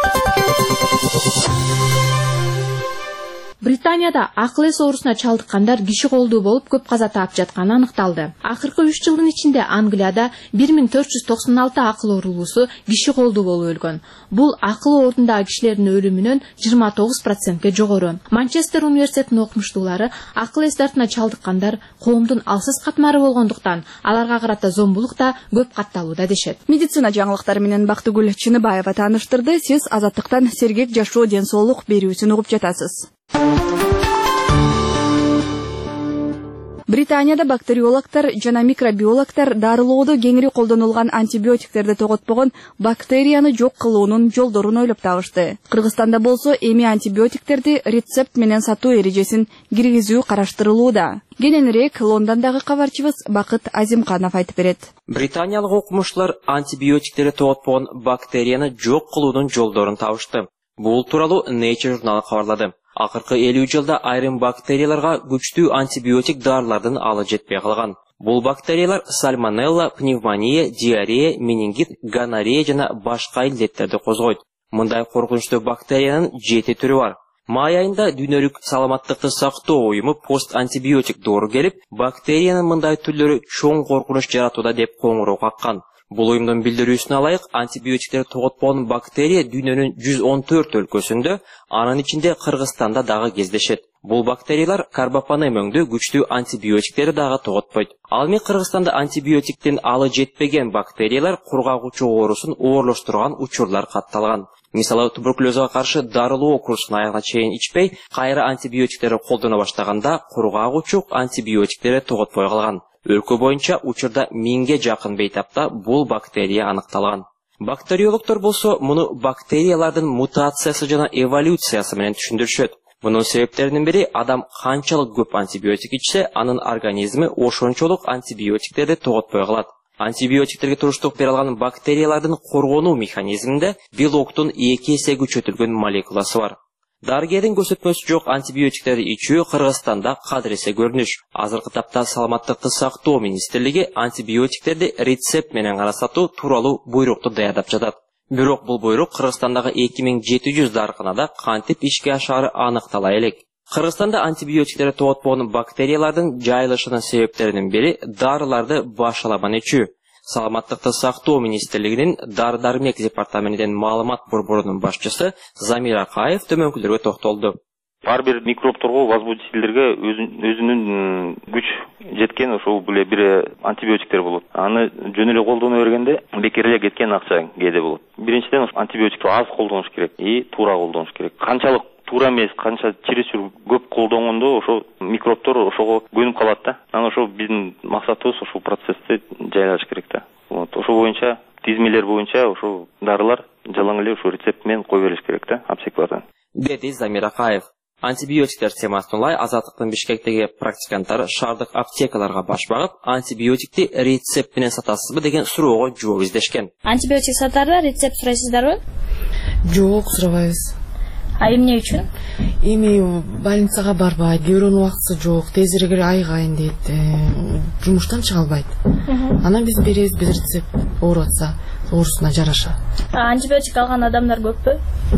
Британияда акыл эс оорусуна чалдыккандар киши колдуу болуп көп каза таап жатканы аныкталды. Акыркы 3 жылдын ичинде Англияда 1496 акыл оорулуусу киши колдуу болуп өлгөн. Бул акыл оорутундагы кишилердин өлүмүнөн 29%ге жогору. Манчестер университетинин окумуштуулары акыл эс дартына чалдыккандар коомдун алсыз катмары болгондуктан аларга карата зомбулук да көп катталууда дешет. Медицина жаңылыктары менен Бактыгүл Чыныбаева тааныштырды. Сиз Азаттыктан сергек жашоо ден соолук берүүсүн угуп жатасыз. Британияда бактериологтор жана микробиологтор дарылоодо кеңири колдонулган антибиотиктерди тоготпогон бактерияны жок кылуунун жолдорун ойлоп табышты. Кыргызстанда болсо эми антибиотиктерди рецепт менен сатуу эрежесин киргизүү караштырылууда. Кененирээк Лондондогу кабарчыбыз Бакыт Азимканов айтып берет. Британиялык окумуштуулар антибиотиктерди тоготпогон бактерияны жок кылуунун жолдорун табышты. Бул тууралуу Nature журналы кабарлады. Акыркы 50 жылда айрым бактерияларга күчтүү антибиотик дарылардын алы жетпей калган. Бул бактериялар сальмонелла, пневмония, диарея, менингит, гонорея жана башка илдеттерди козгойт. Мындай коркунучтуу бактериянын 7 түрү бар. Май айында Дүйнөлүк саламаттыкты сактоо уюму пост антибиотик доору келип, бактериянын мындай түрлөрү чоң коркунуч жаратууда деп коңгуроо каккан. Бул уюмдун билдирүүсүнө ылайык, антибиотиктер тоготпогон бактерия дүйнөнүн 114 өлкөсүндө, анын ичинде Кыргызстанда дагы кездешет. Бул бактериялар карбапанем өңдүү күчтүү антибиотиктерди дагы тоготпойт. Ал эми Кыргызстанда антибиотиктин алы жетпеген бактериялар кургагучу оорусун оорлоштурган учурлар катталган. Мисалы, туберкулезга каршы дарылоо курсун аягына чейин ичпей, кайра антибиотиктерди колдоно баштаганда кургагучу антибиотиктерди тоготпой калган. Өлкө боюнча учурда 1000ге жакын бейтапта бул бактерия аныкталган. Бактериологтор болсо муну бактериялардын мутациясы жана эволюциясы менен түшүндүрүшөт. Мунун себептеринин бири адам канчалык көп антибиотик ичсе, анын организми ошончолук антибиотиктерди тоготпой калат. Антибиотиктерге туруштук бере алган бактериялардын коргонуу механизминде белоктун 2 эсе күчөтүлгөн молекуласы бар. Дарыгердин көрсөтмөсү жок антибиотиктерди ичүү Кыргызстанда кадыресе көрүнүш. Азыркы тапта саламаттыкты сактоо министрлиги антибиотиктерди рецепт менен гана сатуу тууралуу буйрукту даярдап жатат. Бирок бул буйрук Кыргызстандагы 2700 дарыканада кантип ишке ашаары аныктала элек. Кыргызстанда антибиотиктерди тоготпогон бактериялардын жайылышынын себептеринин бири дарыларды башаламан ичүү. Саламаттыкты сактоо министрлигинин дары-дармек департаментинин маалымат борборунун башчысы Замир Акаев төмөнкүлөргө токтолду. Ар бир микробторго, возбудительдерге өзүнүн күч жеткен ошол бир антибиотиктер болот. Аны жөн эле колдоно бергенде бекер эле кеткен акча кээде болот. Биринчиден антибиотикти аз колдонуш керек и туура колдонуш керек. Канчалык туура эмес, канча чересчур көп колдонгондо ошо микробтор ошого көнүп калат да. Анан ошо биздин максатыбыз ошол процессти жайлаш керек да. Ошо боюнча тизмелер боюнча ошо дарылар жалаң эле ошо рецепт менен кое бериш керек да, аптекалардан. Деди Замир Акаев. Антибиотиктер темасына ылай Азаттыктын Бишкектеги практиканттары шаардык аптекаларга баш багып, антибиотикти рецепт менен сатасызбы деген суроого жооп издешкен. Антибиотик сатарда рецепт сурайсыздарбы? Жок, сурабайбыз. А эмне үчүн? Эми больницага барбайт, көрүүнүн убактысы жок, тезирээк айыгайын дейт, жумуштан чыга албайт. Анан биз беребиз рецепт, ооруп атса, оорусуна жараша. Антибиотик алган адамдар көппү?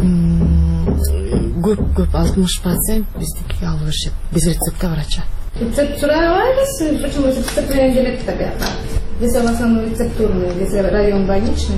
Көп, 60% биздики алып беришет. Без рецепта врача. Рецепт сурай алабыз? Почему рецепт менен келет да? Если у вас рецептурный, если район больничный,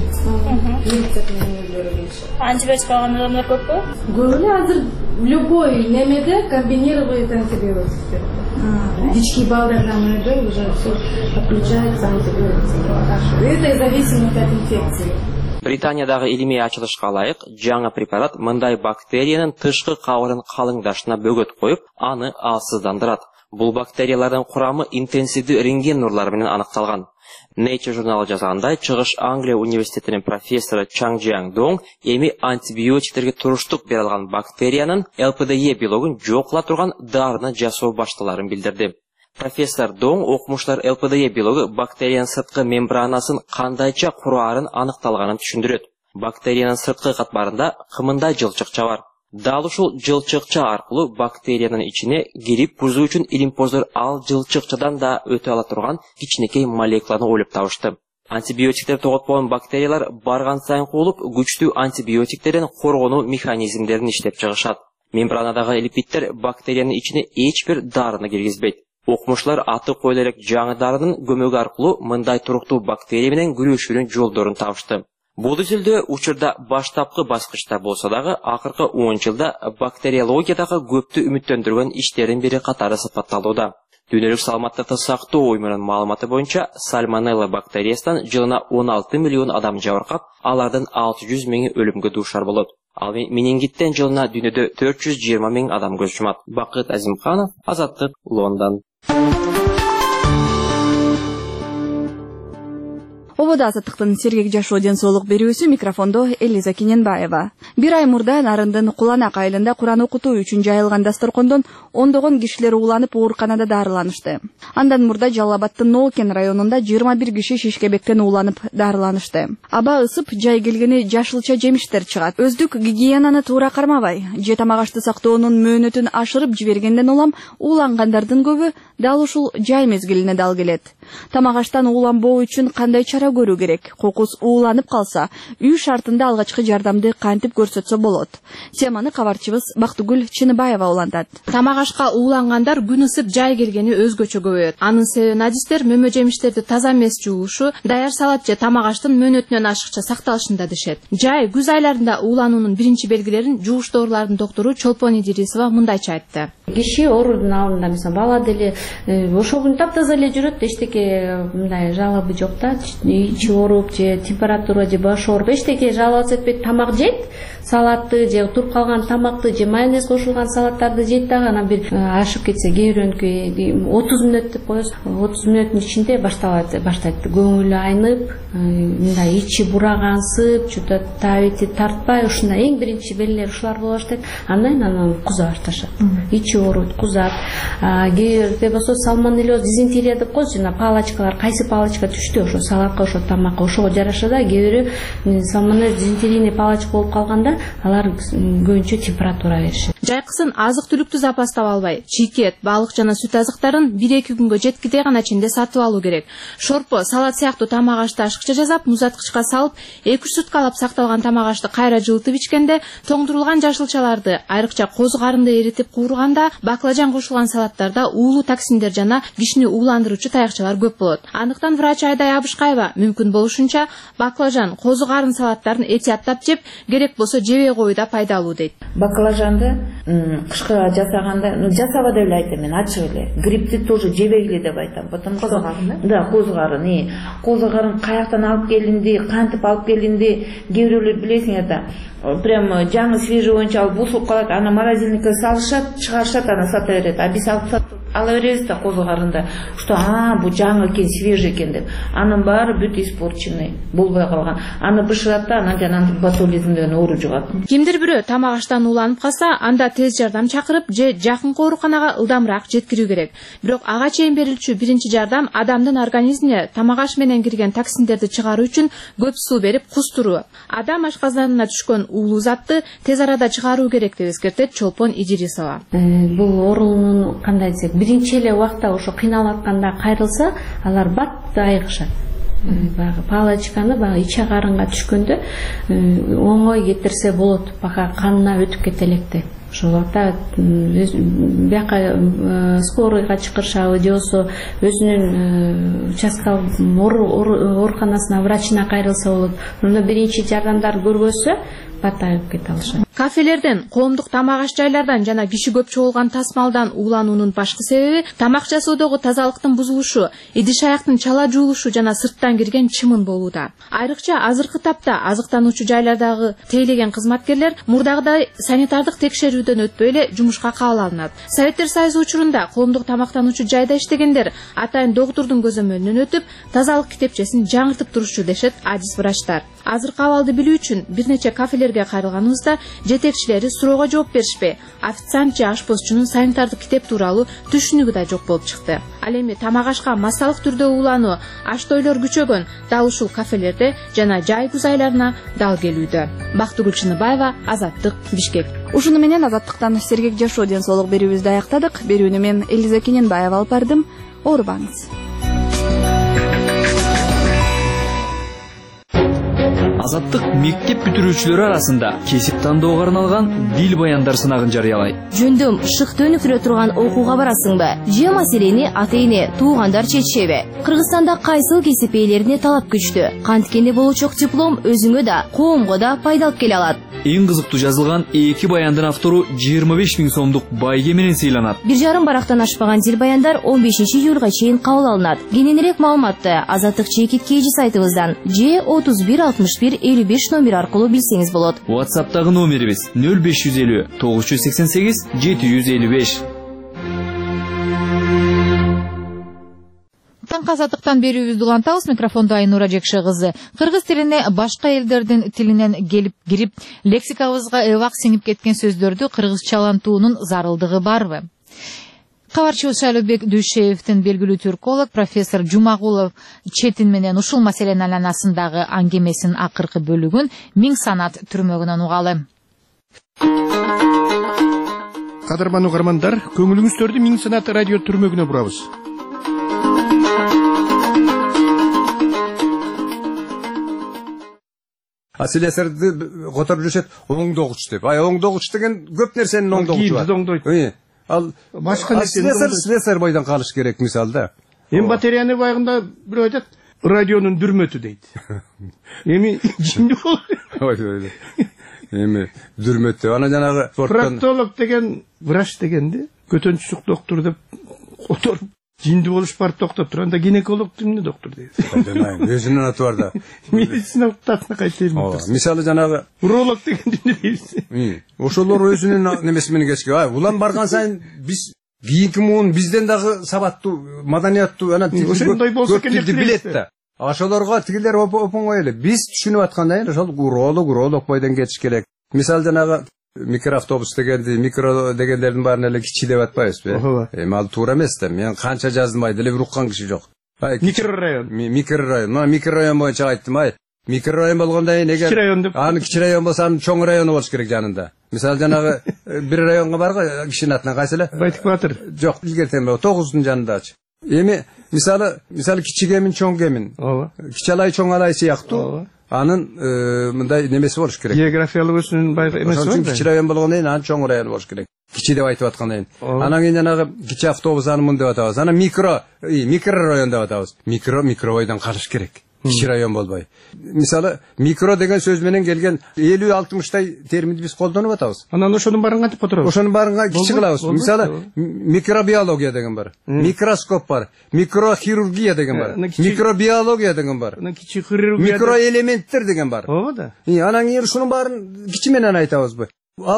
антибиотик алган адамдар көппү? Көп эле азыр любой немеде комбинирует антибиотиктер. Дички балдардан уже все подключается антибиотик. Это зависимо от инфекции. Британиядагы илимий ачылышка ылайык, жаңы препарат мындай бактериянын тышкы кабырын калыңдашына бөгөт коюп, аны алсыздандырат. Бул бактериялардын курамы интенсивдүү рентген нурлары менен аныкталган. Nature журналы жазгандай, Чыгыш Англия университетинин профессору Чаң Жиаң Дong эми антибиотиктерге туруштук бере алган бактериянын LPDE белогун жок кыла турган дарыны жасоо башталарын билдирди. Профессор Дong окумуштар LPDE белогу бактериянын сырткы мембранасын кандайча кураарын аныкталганын түшүндүрөт. Бактериянын сырткы катмарында кымындай жылчыкча бар. Дал ушул жылчыкча аркылуу бактериянын ичине кирип бузуу үчүн илимпоздор ал жылчыкчадан да өтө ала турган кичинекей молекуланы ойлоп табышты. Антибиотиктер тоготпогон бактериялар барган сайын куулуп, күчтүү антибиотиктерден коргонуу механизмдерин иштеп чыгышат. Мембранадагы липидтер бактериянын ичине эч бир дарыны киргизбейт. Окумуштар аты коюла элек жаңы дарынын көмөгү аркылуу мындай туруктуу бактерия менен күрөшүүнүн жолдорун табышты. Бул изилдөө учурда баштапкы баскычта болсо дагы, акыркы 10 жылда бактериологиядагы көптү үмүттөндүргөн иштердин бири катары сыпатталууда. Дүйнөлүк саламаттыкты сактоо уюмунун маалыматы боюнча, сальмонелла бактериясынан жылына 16 миллион адам жабыркап, алардын 600 миңи өлүмгө дуушар болот. Ал менингиттен жылына дүйнөдө 420 миң адам көз жумат. Бакыт Азимканов, Азаттык, Лондон. Обода азаттыктын сергек жашоо ден соолук берүүсү, микрофондо Элиза Кененбаева. Бир ай мурда Нарындын Куланак айылында Куран окутуу үчүн жайылган дасторкондон ондогон кишилер ууланып ооруканада дарыланышты. Андан мурда Жалал Абадтын Ноокен районунда 21 киши шишкебектен ууланып дарыланышты. Аба ысып, жай келгени жашылча жемиштер чыгат. Өздүк гигиенаны туура кармабай, же тамак ашты сактоонун мөөнөтүн ашырып жибергенден улам уулангандардын көбү дал ушул жай мезгилине дал келет. Тамак аштан ууланбоо үчүн кандай чара көрүү керек? Кокус ууланып калса, үй шартында алгачкы жардамды кантип көрсөтсө болот? Теманы кабарчыбыз Бактыгүл Чыныбаева улантат. Тамак ашка уулангандар күн ысып жай келгени өзгөчө көбөйөт. Анын себебин адистер мөмө жемиштерди таза эмес жуушу, даяр салат же тамак аштын мөөнөтүнөн ашыкча сакталышында дешет. Жай күз айларында уулануунун биринчи белгилерин жууш доорулардын доктору Чолпон Идирисова мындайча айтты. Киши оорудун алдында, мисалы бала деле ошол күн таптаза эле жүрөт, эчтеке мындай жалобы жок да, ичи ооруп же температура же баш ооруп эчтеке жалобасы этпейт, тамак жейт, салатты же туруп калган тамакты же майонез кошулган салаттарды жейт дагы, анан бир ашып кетсе кээ бирөөнүкү 30 мүнөт деп коебуз, 30 мүнөттүн ичинде баштайт көңүлү айнып, мындай ичи бурагансып, что-то табити тартпай, ушундай эң биринчи белгилер ушулар боло баштайт. Андан куза башташат, ичи ооруйт, кузат. Кээ бирде болсо сальмонеллез, дизентерия деп коебуз, жана палочкалар, кайсы палочка түштү, ошо салатка, ошо тамакка, ошого жараша да. Кээ бири сальмонеллез, дизентерийный палочка болуп калганда, алар көбүнчө температура беришет. Жайкысын азык түлүктү запастап албай, чийкет, балык жана сүт азыктарын 1-2 күнгө жеткидей гана ченде сатып алуу керек. Шорпо, салат сыяктуу тамак ашты ашыкча жасап, музаткычка салып, 2-3 суткалап сакталган тамак ашты кайра жылытып ичкенде, тоңдурулган жашылчаларды, айрыкча козу карынды эритип куурганда, баклажан кошулган салаттарда уулуу токсиндер жана кишини ууландыруучу таякчалар көп болот. Андыктан врач Айдай Абышкаева мүмкүн болушунча баклажан, козу карын салаттарын этияттап жеп, керек болсо жебей коюуда пайдалуу дейт. Баклажанды кышкы жасаганда, жасаба деп эле айтам мен, ачык эле. Грибти тоже жебегиле деп айтам. Потому что да, козу карын. Козу карын каяктан алып келинди, кантип алып келинди, кээ бирөөлөр билесиңер да. Прям жаңы свежий боюнча алып бусулуп калат, аны морозильникке салышат, чыгарышат, аны сата берет. А биз алып ала беребиз да козу карынды. Что бу жаңы экен, свежий экен деп. Анын баары бүт испорченный, болбой калган. Аны бышырат да, анан жана ботулизмден оору жугат. Кимдир бирөө тамак аштан ууланып калса, анда тез жардам чакырып же жакынкы ооруканага ылдамыраак жеткирүү керек. Бирок ага чейин берилчү биринчи жардам адамдын организмине тамак аш менен кирген токсиндерди чыгаруу үчүн көп суу берип кустуруу. Адам ашказанына түшкөн уулуу затты тез арада чыгаруу керек деп эскертет Чолпон Идирисова. Бул оорунун кандай десек, биринчи эле убакта ошо кыйналып атканда кайрылса, алар бат айыгышат. Палочканы ичи карынга түшкөндө оңой кетирсе болот, пока канына өтүп кете электе. ошол убакта бияка скорыйга чакырышабы же болбосо өзүнүн участкалык ооруканасына врачына кайрылса болот. Ошондо биринчи жардамдарды көрбөсө батайып кете алышат. Кафелерден, коомдук тамак аш жайлардан жана киши көп чогулган тасмалдан уулануунун башкы себеби тамак жасоодогу тазалыктын бузулушу, идиш-аяктын чала жуулушу жана сырттан кирген чымын болууда. Айрыкча азыркы тапта азыктануучу жайлардагы тейлеген кызматкерлер мурдагыдай санитардык текшерүүдөн өтпөй эле жумушка кабыл алынат. Советтер Союзу учурунда коомдук тамактануучу жайда иштегендер атайын доктурдун көзөмөлүнөн өтүп, тазалык китепчесин жаңыртып турушчу дешет адис врачтар. Азыркы абалды билүү үчүн бир нече кафелерге кайрылганыбызда жетекчилери суроого жооп беришпей, официант же ашпозчунун санитардык китеп тууралуу түшүнүгү да жок болуп чыкты. Ал эми тамак ашка массалык түрдө уулануу, аш-тойлор күчөгөн дал ушул кафелерде жана жай күз айларына дал келүүдө. Бактыгүл Чыныбаева, Азаттык, Бишкек. Ушуну менен Азаттыктан сергек жашоо ден-соолук берүүбүздү аяктадык. Берүүнү мен Элиза Кененбаева алып бардым. Оорубаңыз. Азаттык мектеп бүтүрүүчүлөрү арасында кесип тандоого арналган дил баяндар сынагын жарыялайт. Жөндөм шыкты өнүктүрө турган окууга барасыңбы? Же маселени ата-эне, туугандар чечишеби? Кыргызстанда кайсыл кесип ээлерине талап күчтүү? Канткенде болучок диплом өзүңө да, коомго да пайдалып келе алат. Эң кызыктуу жазылган 2 баяндын автору 25 000 сомдук байге менен сыйланат. 1,5 барактан ашпаган дил баяндар 15 июлга чейин кабыл алынат. Кененирээк маалыматты Азаттык чекит кейжи сайтыбыздан же 31 61 55 номер аркылуу билсеңиз болот. WhatsApp'тагы номерибиз 0550 988 755. Таңкы Азаттыктан берүүбүздү улантабыз. Микрофондо Айнура Жекше кызы. Кыргыз тилине башка элдердин тилинен кирип лексикабызга эбак сиңип кеткен сөздөрдү кыргызчалантуунун зарылдыгы барбы? Кабарчыбыз Шайлообек Дүйшеевдин белгилүү түрколог профессор Жумагулов Четин менен ушул маселенин айланасындагы аңгемесинин акыркы бөлүгүн Миң санат түрмөгүнөн угалы. Кадырман угармандар, көңүлүңүздөрдү Миң санат радио түрмөгүнө бурабыз. Асилесерди которуп жүрүшөт, оңдогуч деп. Оңдогуч деген көп нерсенин оңдогучу бар. Ал башка слесарь бойдон калыш керек мисалда. Эми батареяны байгында бирөө айтат, радионун дүрмөтү дейт. Эми жинди болот. Эми дүрмөтү. Ана жанагы проктолог деген врач дегенди, көтөнчүк доктор деп которуп жинди болуш бар токтоп турганда гинеколог эмне доктор дейт. Өзүнүн аты бар да. Медициналык атына кайтайын. Мисалы жанагы уролог деген эмне дейбиз? Ошолор өзүнүн немеси менен кечке. Улам барган сайын биз кийинки муун бизден дагы сабаттуу, маданияттуу, анан тилди билет да. Ошолорго тигилер оңой эле. Биз түшүнүп аткандай, ошол уролог бойдон кетиш керек. Мисалы жанагы микроавтобус дегенди, микро дегендердин баарын эле кичи деп атпайбызбы? Эми ал туура эмес да. Мен канча жаздым деле бир уккан киши жок. Микрорайон. Мына микрорайон боюнча айттым, микрорайон болгондон кийин кичи район деп. Аны кичи район болсо анын чоң району болуш керек жанында. Мисалы жанагы бир районго барго кишинин атынан кайсы эле? Байтык Батыр. Жок, илгертен 9-дун жанындачы. Эми мисалы кичи кемин, чоң кемин. Кичи алай, чоң алай сыяктуу. Анын мындай немеси болуш керек. Географиялык өзүнүн эмеси бар. Кичи район болгондон кийин анын чоң район болуш керек. Кичи деп айтып аткандан кийин. Анан кийин жанагы кичи автобус аны мын деп атабыз. Анан микрорайон деп атабыз. Микробойдон калыш керек. Кичи район болбой. Мисалы микро деген сөз менен келген 50-60 терминди биз колдонуп атабыз. Анан ошонун баарын кантип которобуз? Ошонун баарын кичи кылабыз. Мисалы микробиология деген бар. Микроскоп бар. Микрохирургия деген бар. Микробиология деген бар. Кичи хирургия. Микроэлементтер деген бар. Ооба да. Анан кийин ушунун баарын кичи менен айтабызбы?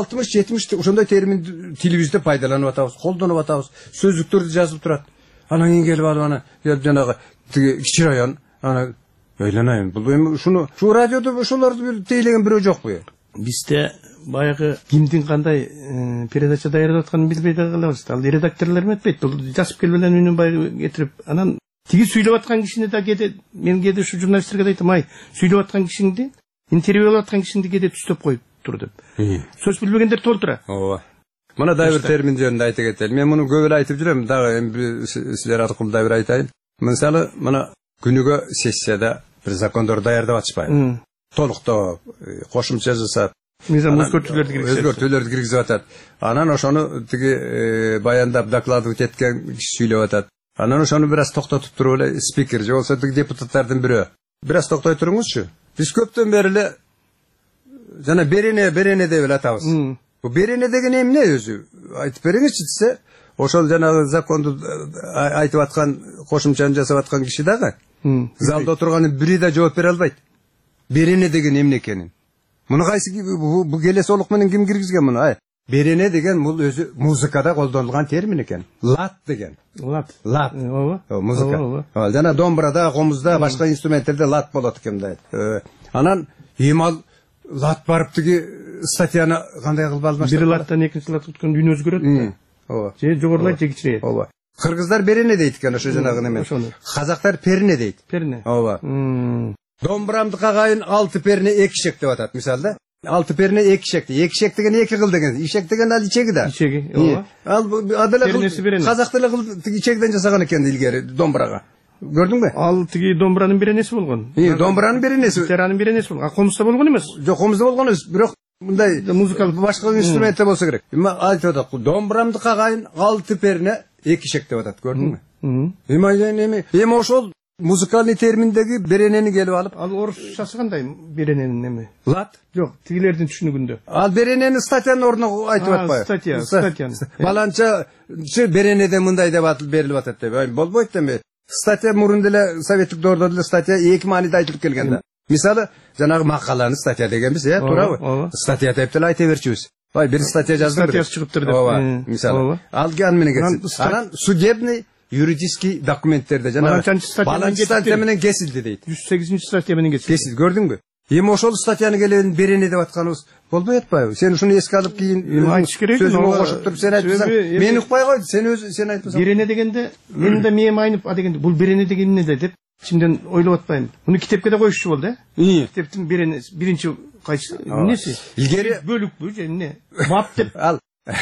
60-70 ошондой термин тилибизде пайдаланып атабыз, колдонуп атабыз. Сөздүктөрдү жазып турат. Анан кийин келип алып ана жанагы кичи район ана ойланайын. Бул эми ушуну радиодо ошолорду тейлеген бирөө жокпу? Бизде баягы кимдин кандай передача даярдап атканын билбей калабыз. Ал редакторлор эметпейт. Бул жазып келип эле үнүн баягы кетирип, анан тиги сүйлөп аткан кишини да мен кээде ушу журналисттерге да айтам, сүйлөп аткан кишиңди, интервью алып аткан кишиңди кээде түстөп коюп тур деп. Сөз билбегендер толтура. Ооба. Мына да бир термин жөнүндө айта кетели. Мен муну көп эле айтып жүрөм, дагы эми силер аркылуу да бир айтайын. Мисалы, мына күнүгө сессияда бир закондор даярдап атышпайбы? Толуктоо, кошумча жасап, мыйзам өзгөртүүлөрдү киргизип атат. Анан ошону тиги баяндап докладывать эткен киши сүйлөп атат. Анан ошону бир аз токтотуп туруп эле спикер же болсо тиги депутаттардын бирөө. Бир аз токтой туруңузчу. Биз көптөн бери эле жана берене деп эле атабыз. Бу берене деген эмне өзү? Айтып бериңизчи десе, ошол жанагы законду айтып аткан, кошумчаны жасап аткан киши дагы залда отурганын бири да жооп бере албайт. Берене деген эмне экенин. Муну кайсы бу келесі олук менен ким киргизген муну? Берене деген бул өзү музыкада колдонулган термин экен. Лат деген. Лат. Ооба. Музыка. Жана домбурада, комузда, башка инструменттерде лат болот экен да. Анан ал лат барып тиги статьяны кандай кылып алмаштыр? Бир латтан экинчи латка өткөн дүйнө өзгөрөт. Ооба. Же жогорулайт, же кичирейт. Ооба. Кыргыздар берене дейт экен ошо жанагы неме. Казактар перне дейт. Перне. Ооба. Домбурамды кагайын 6 перне 2 ишек деп атат мисалда. 6 перне 2 ишек. 2 ишек деген 2 кыл деген. Ишек деген ал ичеги да. Ичеги. Ооба. Ал адала казак тили кыл тиги ичегиден жасаган экен илгери домбурага. Көрдүңбү? Ал тиги домбуранын беренеси болгон. Домбуранын беренеси. Гитаранын беренеси болгон. Комузда болгон эмес. Жок, комузда болгон эмес. Бирок мындай музыкалык башка инструментте болсо керек. Айтып атат, домбурамды кагайын 6 перне 2 ишек деп атат. Көрдүңбү? Эми ошол музыкальный терминдеги беренени келип алып, ал орусчасы кандай берененин эми? Лат? Жок, тигилердин түшүнүгүндө. Ал беренени статьянын ордуна айтып атпайбы? Статья. Баланча беренеде мындай деп атылып берилип атат деп. Болбойт эми. Статья мурун деле советтик доордо деле статья эки мааниде айтылып келген да. Мисалы, жанагы макаланы статья дегенбиз, туурабы? Статья деп деле айта берчүбүз. Бир статья жаздым. Статьясы чыгыптыр деп. Ооба, мисалы. Ал менен кетти. Анан судебный юридический документтерде жанагы баланчы статья менен кесилди дейт. 108 статья менен кесилди. Көрдүңбү? Эми ошол статьяны келен берене деп атканыбыз болбой атпайбы? Сен ушуну эске алып кийин айтыш керек. Сөзүңө кошуп туруп сен айтсаң, мен укпай койду. Сен айтпасаң. Берене дегенде мен да мээм айнып, дегенде бул берене деген эмне деп ичимден ойлоп атпайм. Муну китепке да коюшчу болду, Китептин беренеси, биринчи кайсы эмнеси? Илгери бөлүкпү же эмне? Бап деп ал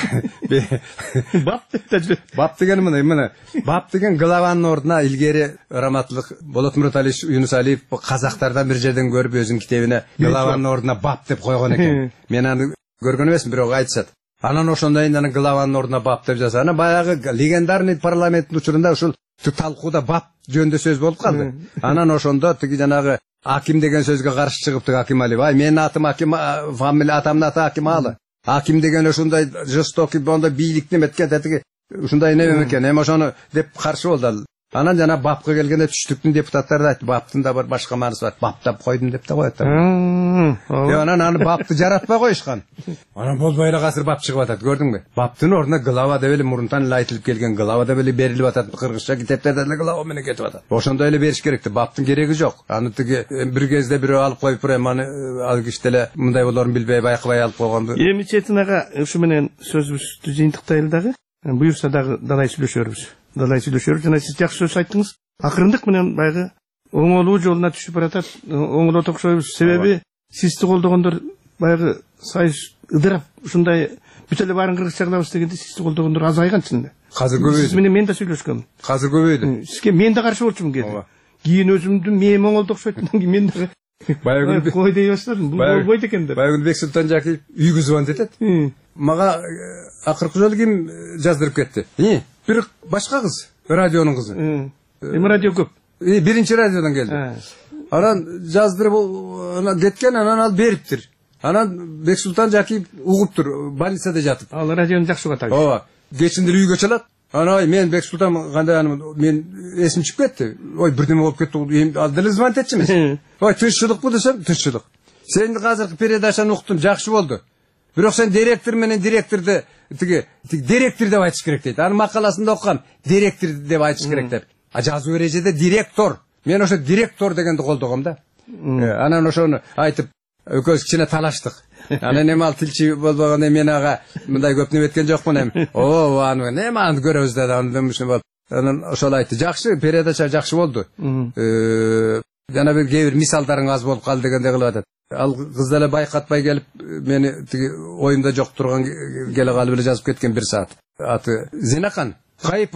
Бап деген мына бап деген главанын ордуна илгери раматлык Болот Мураталиевич Юнусалиев казактардан бир жерден көрүп өзүнүн китебине главанын ордуна бап деп койгон экен. Мен аны көргөн эмесмин, бирок айтышат. Анан ошондой анан главанын ордуна бап деп жаза. Анан баягы легендарный парламенттин учурунда ушул талкууда бап жөнүндө сөз болуп калды. Анан ошондо тиги жанагы Аким деген сөзгө каршы чыгып тиги Аким Алиев, менин атым Аким, фамилия атамдын аты Аким Алы. Аким деген ушундай жестокий, монда бийликти эметкен тетиги ушундай неме экен. Эми ошону деп каршы болду. Анан жана бапка келгенде түштүктүн депутаттары да айтты, баптын да бир башка мааниси бар. Баптап койдум деп да коет. Анан аны бапты жаратпай коюшкан. Анан болбой эле азыр бап чыгып атат, көрдүңбү? Баптын ордуна глава деп эле мурунтан эле айтылып келген глава деп эле берилип атат. Кыргызча китептерде эле глава менен кетип атат. Ошондой эле бериш керек. Баптын кереги жок. Аны тиги бир кезде бирөө алып коюп турайм, аны ал киши деле мындай болорун билбей байкабай алып койгонду. Эми Четин ага ушу менен сөзүбүздү жыйынтыктайлы дагы. Буюрса дагы далай сүйлөшөрбүз. Жана сиз жакшы сөз айттыңыз. Акырындык менен байгы оңолуу жолуна түшүп баратат. Оңолот окшойбуз. Себеби сизди колдогондор байгы сайыс ыдырап ушундай бүт эле баарын кыргызча кылабыз дегенде сизди колдогондор азайган чынында. Азыр көбөйдү. Сиз менен мен да сүйлөшкөм. Азыр көбөйдү. Сизге мен да каршы болчумун кээде. Кийин өзүмдүн мээм оңолду окшойт. Мен да баягы кой дей баштадым. Бул болбойт экен деп. Баягы Бексултан Жакиев үйгө звонить этет. Мага акыркы жолу ким жаздырып кетти? Бир башка кыз, радионун кызы. Эми радио көп. Биринчи радиодон келди. Анан жаздырып анан кеткен, анан ал бериптир. Анан Бексултан Жакиев угуптур, больницада жатып. Ал радиону жакшы угат. Ооба. Кечиндери үйгө чалат. Анан мен Бексултан кандай мен эсим чыгып кетти. Ой, бирдеме болуп кетти. Ал деле звонить этчи эмес. Ой, тынччылыкпы десем, тынччылык. Сен азыркы передачаны уктум, жакшы болду. Бирок сен директор менен директорду тиги директор деп айтыш керек дейт. Анын макаласында окугам, директор деп айтыш керек деп. А жазуу эрежеде директор. Мен ошо директор дегенди колдогом да. Анан ошону айтып, экөөбүз кичине талаштык. Анан эми ал тилчи болбогондо мен ага мындай көп неме эткен жокмун эми. Аны эме аны көрөбүз да ушуну болуп. Анан ошол айтты. Жакшы, передача жакшы болду. Жана бир кээ бир мисалдарың аз болуп калды дегенде кылып атат. Ал кыз деле байкатпай келип мени тиги оюмда жок турган келе калып эле жазып кеткен 1 саат. Аты Зинахан Кайыпова.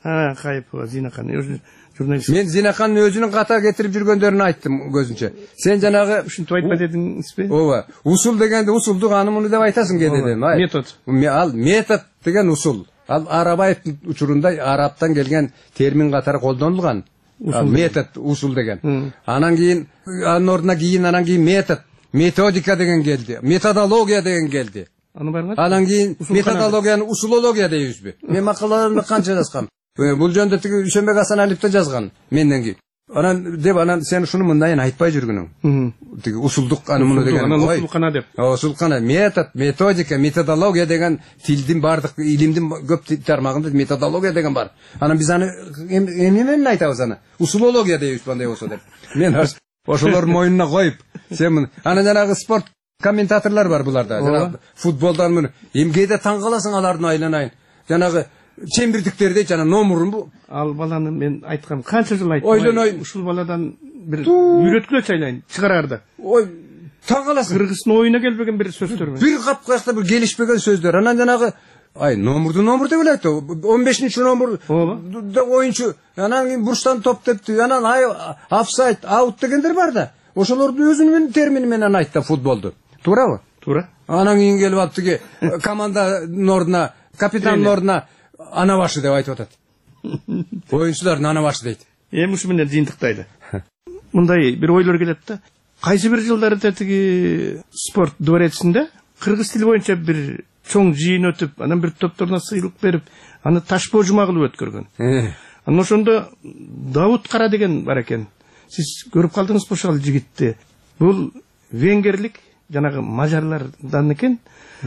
Кайыпова Зинакан журналист. Мен Зинаканын өзүнүн ката кетирип жүргөндөрүн айттым көзүнчө. Сен жанагы ушинтип айтпа дедиңизби? Ооба. Усул дегенде усулду аны муну деп айтасың дедим. Метод. Ал метод деген усул. Ал Арабаевдин учурунда арабтан келген термин катары колдонулган. Метод, усул деген. Анан кийин анын ордуна анан кийин метод, методика деген келди. Методология деген келди. Анан кийин методологияны усулология дейбизби? Мен макалаларымда канча жазгам. Бул жөнүндө тиги Үсөнбек Асаналиев да жазган менден кийин. Анан сен шуну мындайын айтпай жүргүнүң. Тиги усулдук аны муну деген. Усулкана деп. Усулкана, метод, методика, методология деген тилдин бардык илимдин көп тармагында методология деген бар. Анан биз аны эмне менен айтабыз аны? Усулология дейбиз бандай болсо деп. Мен ошолордун мойнуна коюп, сен анан жанагы спорт комментаторлор бар буларда. Жанагы футболдан муну эмгеде таң каласың алардын айланайын. Жанагы чембирдиктерде жана номурун бу. Ал баланы мен айткам, канча жыл айттым. Ойлонойм. Ушул баладан бир үйрөткүлө чайлайын, чыгарарда. Ой, таң каласың. Кыргыздын оюна келбеген бир сөздөр. Бир капкачта бир келишпеген сөздөр. Анан жанагы номурду номур деп эле 15-чи номур оюнчу. Анан кийин бурчтан топ тепти. Анан офсайд, аут дегендер бар да. Ошолорду өзүнүн термини менен айтты футболду. Туурабы? Туура. Анан кийин келип аптыги команданын ордуна, капитандын ордуна ана башы деп айтып атат. Оюнчулардын ана башы дейт. Эми ушу менен жыйынтыктайлы. Мындай бир ойлор келет да. Кайсы бир жылдары тиги спорт дворецинде кыргыз тили боюнча бир чоң жыйын өтүп, анан бир топторуна сыйлык берип, аны ташпоо жума кылып өткөргөн. Анан ошондо Давут Кара деген бар экен. Сиз көрүп калдыңызбы ошол жигитти? Бул венгерлик, жанагы мажарлардан экен.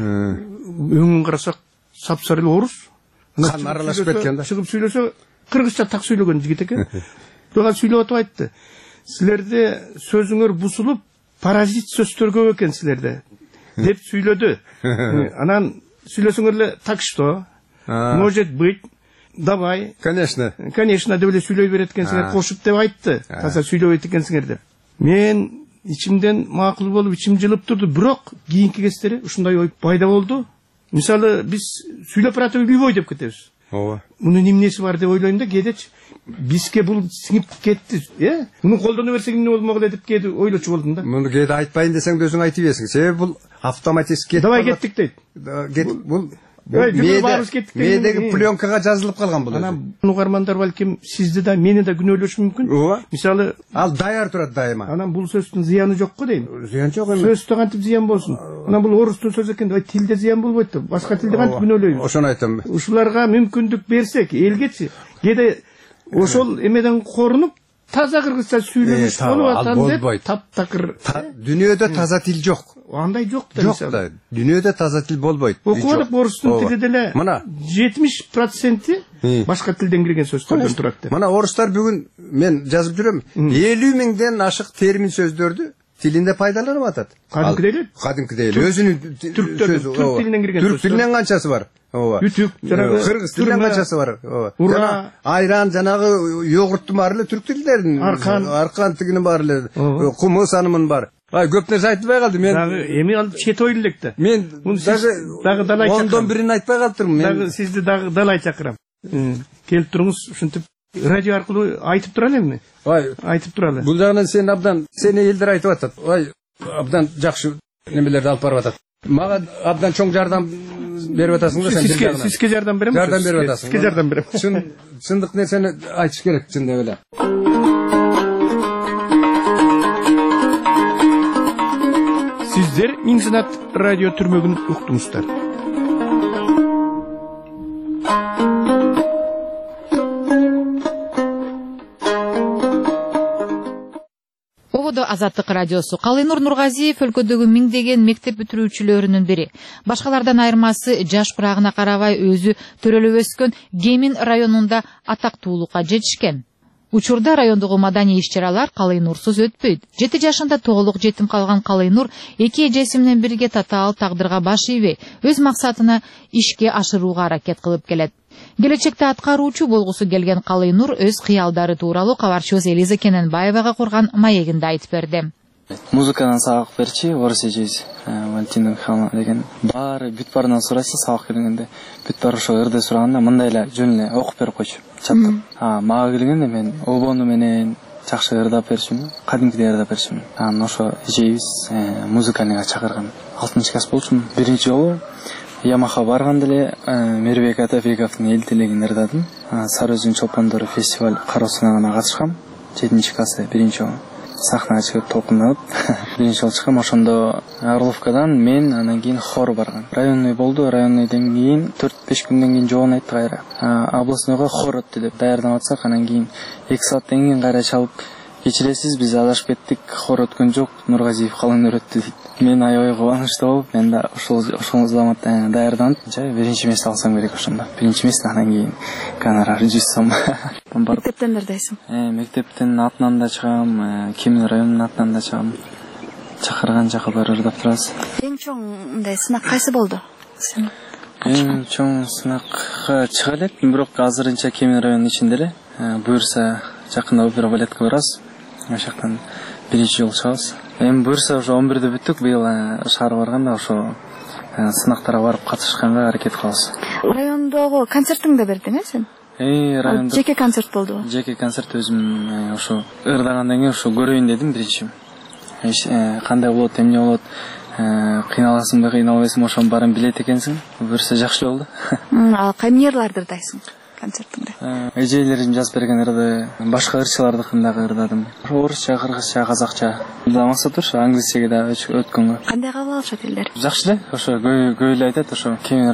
Өңүн карасак сапсары орус. Қан аралашып кеткен да. Чыгып сүйлөсө, кыргызча так сүйлөгөн жигит экен. Бирок сүйлөп атып айтты. Силерде сөзүңөр бусулуп, паразит сөздөр көп экен силерде деп сүйлөдү. Анан сүйлөсөңөр эле так что? Может быть, давай. Конечно. Конечно деп эле сүйлөй берет экенсиңер, кошуп деп айтты. Таза сүйлөбөйт экенсиңер деп. Мен ичимден макул болуп, ичим жылып турду, бирок кийинки кездери ушундай ой пайда болду. Мисалы, биз сүйлөп баратып любой деп кетебиз. Ооба. Мунун эмнеси бар деп ойлойм да, кээдечи бизге бул сиңип кетти, муну колдоно берсек эмне болмок эле деп кээде ойлочу болдум да. Муну кээде айтпайын десең да өзүң айтып бересиң. Себеби бул автоматически давай кеттик дейт. Бул медеги пленкага жазылып калган бул. Анан угармандар балким сизди да мени да күнөөлөшү мүмкүн. Ооба. Мисалы, ал даяр турат дайыма. Анан бул сөздүн зыяны жок го дейм. Зыян жок эми. Сөздө кантип зыян болсун? Анан бул орустун сөзү экен, тилде зыян болбойт да. Башка тилде кантип күнөөлөйбүз? Ошону айтам. Ушуларга мүмкүндүк берсек, элгечи, кээде ошол эмеден корунуп таза кыргызча сүйлөмүш болуп атам деп таптакыр. Дүйнөдө таза тил жок. Андай жок да. Жок да. Дүйнөдө таза тил болбойт. Окуп орустун тили деле 70% башка тилден кирген сөздөрдөн турат деп. Мына орустар бүгүн мен жазып жүрөм. 50.000ден ашык термин сөздөрдү тилинде пайдаланып атат. Кадимкидей эле. Өзүнүн түрк тилинен кирген сөздөр. Түрк тилинен канчасы бар? Ооба. Үтүк, жанагы кыргыз тилинен канчасы бар? Ооба. Ура, айран, жанагы йогурттун баары эле түрк тилдеринин. Аркан тигинин баары эле. Кумус анымын бар. Көп нерсе айтпай калды мен. Дагы эми ал чет ойлу элек да. Мен дагы далай чакырам. 10-11-ин айтпай калыптырмын мен. Дагы сизди дагы далай чакырам. Келип туруңуз, ушинтип радио аркылуу айтып туралы эмне? Айтып туралы. Бул жагынан сени элдер айтып атат. Абдан жакшы немелерди алып барып атат. Мага абдан чоң жардам берип атасың да сен. Сизге жардам берем. Жардам берип атасың. Сизге жардам берем. Чындык нерсени айтыш керек, чын деп эле. Сиздер Миңсинат радио түрмөгүн уктуңуздар. Ободо Азаттык радиосу. Калыйнур Нургазиев өлкөдөгү миңдеген мектеп бүтүрүүчүлөрүнүн бири. Башкалардан айырмасы жаш курагына карабай өзү төрөлүп өскөн Гемин районунда атактуулукка жетишкен. Учурда райондогу маданий иш-чаралар Калыйнурсуз өтпөйт. 7 жашында тоголук жетим калган Калыйнур эки эжеси менен бирге татаал тагдырга баш ийбей, өз максатына ишке ашырууга аракет кылып келет. Келечекте аткаруучу болгусу келген Калыйнур өз кыялдары тууралуу кабарчыбыз Элиза Кененбаевага курган маегинде айтып берди. Музыкадан сабак берчи, орус эжеси Валентина Михайловна деген. Баары бүт барынан сурайсың сабак келгенде. Бүт бар ошо ырды сураганда мындай эле жөн эле окуп берип койчу. чаптап. Мага келгенде мен обону менен жакшы ырдап берчүмүн, кадимкидей ырдап берчүмүн. Анан ошо эжебиз музыкальныйга чакырган. 6-класс болчумун. Биринчи жолу Ямаха барганда эле Мербек Атабековдун эл тилегин ырдадым. Сары Өзүн чолпондору фестиваль кароо сынагына катышкам. 7-класста биринчи жолу сахнага чыгып толкунуп биринчи жолу чыккам. Ошондо Орловкадан мен, анан кийин хор барган. Районный болду. Районныйдан кийин 4-5 күндөн кийин жоон айтты кайра. Областныйга хор өттү деп даярданып атсак, анан кийин 2 сааттан кийин кайра чалып, кечиресиз, биз адашып кеттик, хор өткөн жок, Нургазиев калыңдар өттү дейт. Мен аябай кубанычтуу болуп, мен да ошол замат даярданып, биринчи месте алсам керек ошондо. Биринчи месте, анан кийин гонорар 100 сом. Мектептен ырдайсың? Мектептин атынан да чыгам, Кемин районунун атынан да чыгам. Чакырган жака барып ырдап турабыз. Эң чоң мындай сынак кайсы болду? Эң чоң сынакка чыга элек, бирок азырынча Кемин районунун ичинде эле. Буюрса жакында опера балетке барабыз. Ошоктон биринчи жолу чыгабыз. Эми буюрса ошо 11-дө бүттүк, быйыл шаар барганда ошо сынактарга барып катышканга аракет кылабыз. Райондогу концертиңди да бердиң, сен? Райондо жеке концерт болдубу? Жеке концерт өзүм ошо ырдагандан кийин ошо көрөйүн дедим биринчи. Кандай болот, эмне болот, кыйналасыңбы, кыйналбайсыңбы, ошону баарын билет экенсиң. Буюрса жакшы болду. Ал каймнерларды ырдайсың концертиңде? Эжелерим жазып берген ырды, башка ырчылардыкын дагы ырдадым. Орусча, кыргызча, казакча. Максат ошо англисчеге да өткөнгө. Кандай кабыл алышат элдер? Жакшы эле, ошо көп эле айтат, ошо Кемин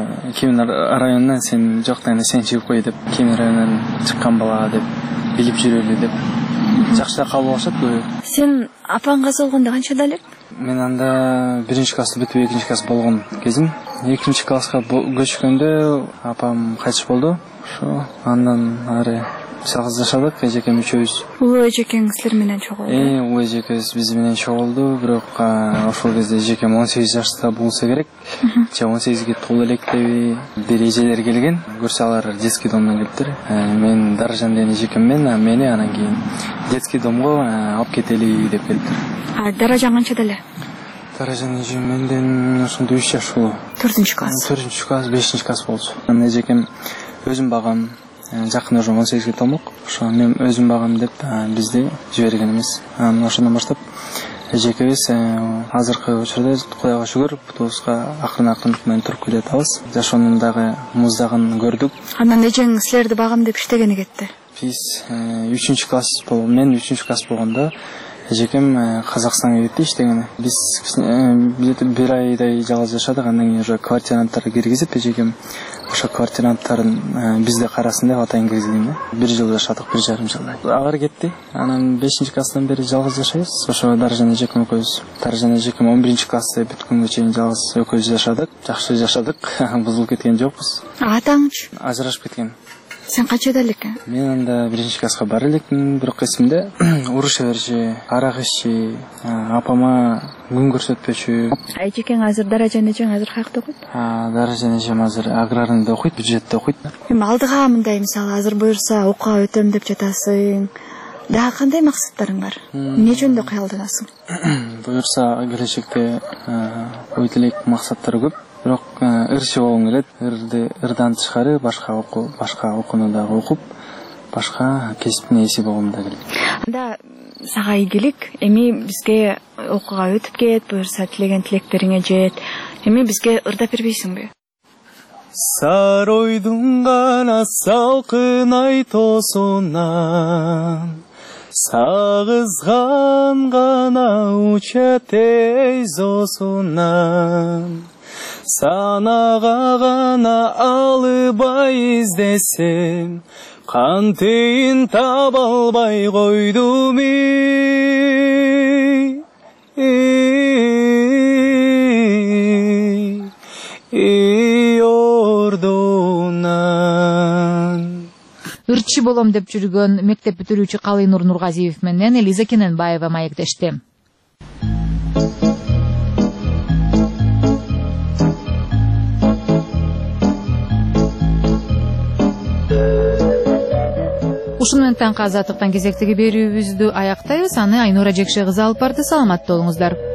районунан сен жок дегенде сен чыгып кой деп, Кемин районунан чыккан бала деп, билип жүрөлү деп. Жакшы кабыл алышат көбү. Сен апаң каза болгондо канчада элек? Мен анда 1-класс бүтүп 2-класс болгон кезим. 2-класска көчкөндө апам кайтыш болду. Ошо андан ары жалгыз жашадык, эжекем үчөөбүз. Улуу эжекең силер менен чогулду? Улуу эжекебиз биз менен чогулду, бирок ошол кезде эжекем 18 жашта болсо керек. Же 18ге толо электеби, бир эжелер келген. Көрсө алар детский домдон келиптир. Мен Даржан деген эжекем менен, мени анан кийин детский домго алып кетели деп келиптир. Даражан канчада эле? Даражан эжем менден ошондо 3 жаш улуу. 4-класс. 4-класс, 5-класс болчу. Анан эжекем өзүм багам, жакында ошо 18ге толмок. Ошо мен өзүм багам деп бизди жиберген эмес. Анан ошондон баштап эжекебиз азыркы учурда Кудайга шүгүр бутубузга акырын менен туруп келатабыз. Жашоонун дагы муздагын көрдүк. Анан эжең силерди багам деп иштегени кетти? Биз 3-класс болгон, мен 3-класс болгондо эжекем Казакстанга кетти иштегени. Биз бир айдай жалгыз жашадык, андан кийин уже квартиранттарды киргизип, эжекем ошо квартиранттарын бизде карасын деп атайын киргизген. 1 жыл жашадык, 1,5 жылдай. Алар кетти. Анан 5-класстан бери жалгыз жашайбыз. Ошо Даржан эжекем экөөбүз. Даржан эжекем 11-классы бүткөнгө чейин жалгыз экөөбүз жашадык. Жакшы жашадык. Бузулуп кеткен жокпуз. Атаңчы? Ажырашып кеткен. Сен канчада элексиң? Мен анда 1-класска бара элекмин, бирок эсимде уруша берчү, арак иччи, апама күн көрсөтпөчү. Эжекең азыр Даражан эжең азыр каякта окуйт? Даражан эжем азыр аграрында окуйт, бюджетте окуйт. Эми алдыга мындай мисалы азыр буюрса окууга өтөм деп жатасың. Дагы кандай максаттарың бар? Эмне жөнүндө кыялданасың? Буюрса келечекте ой тилек максаттар көп. Бирок ырчы болгум келет. Ырдан тышкары башка окууну дагы окуп, башка кесиптин ээси болгум да келет. Анда сага ийгилик. Эми бизге окууга өтүп кет, буюрса тилеген тилектериңе жет. Эми бизге ырдап бербейсиңби? Саройдун гана салкын ай тосунан, сагызган гана учат эйзосунан. Санага гана алыбай издесем, кантейин таба албай койдум ордунан. Ырчы болом деп жүргөн мектеп бүтүрүүчү Калыйнур Нургазиев менен Элиза Кененбаева маектешти. Ушун менен таңкы азаттыктан кезектеги берүүбүздү аяктайбыз. Аны Айнура Жекше кызы алып барды. Саламатта болуңуздар.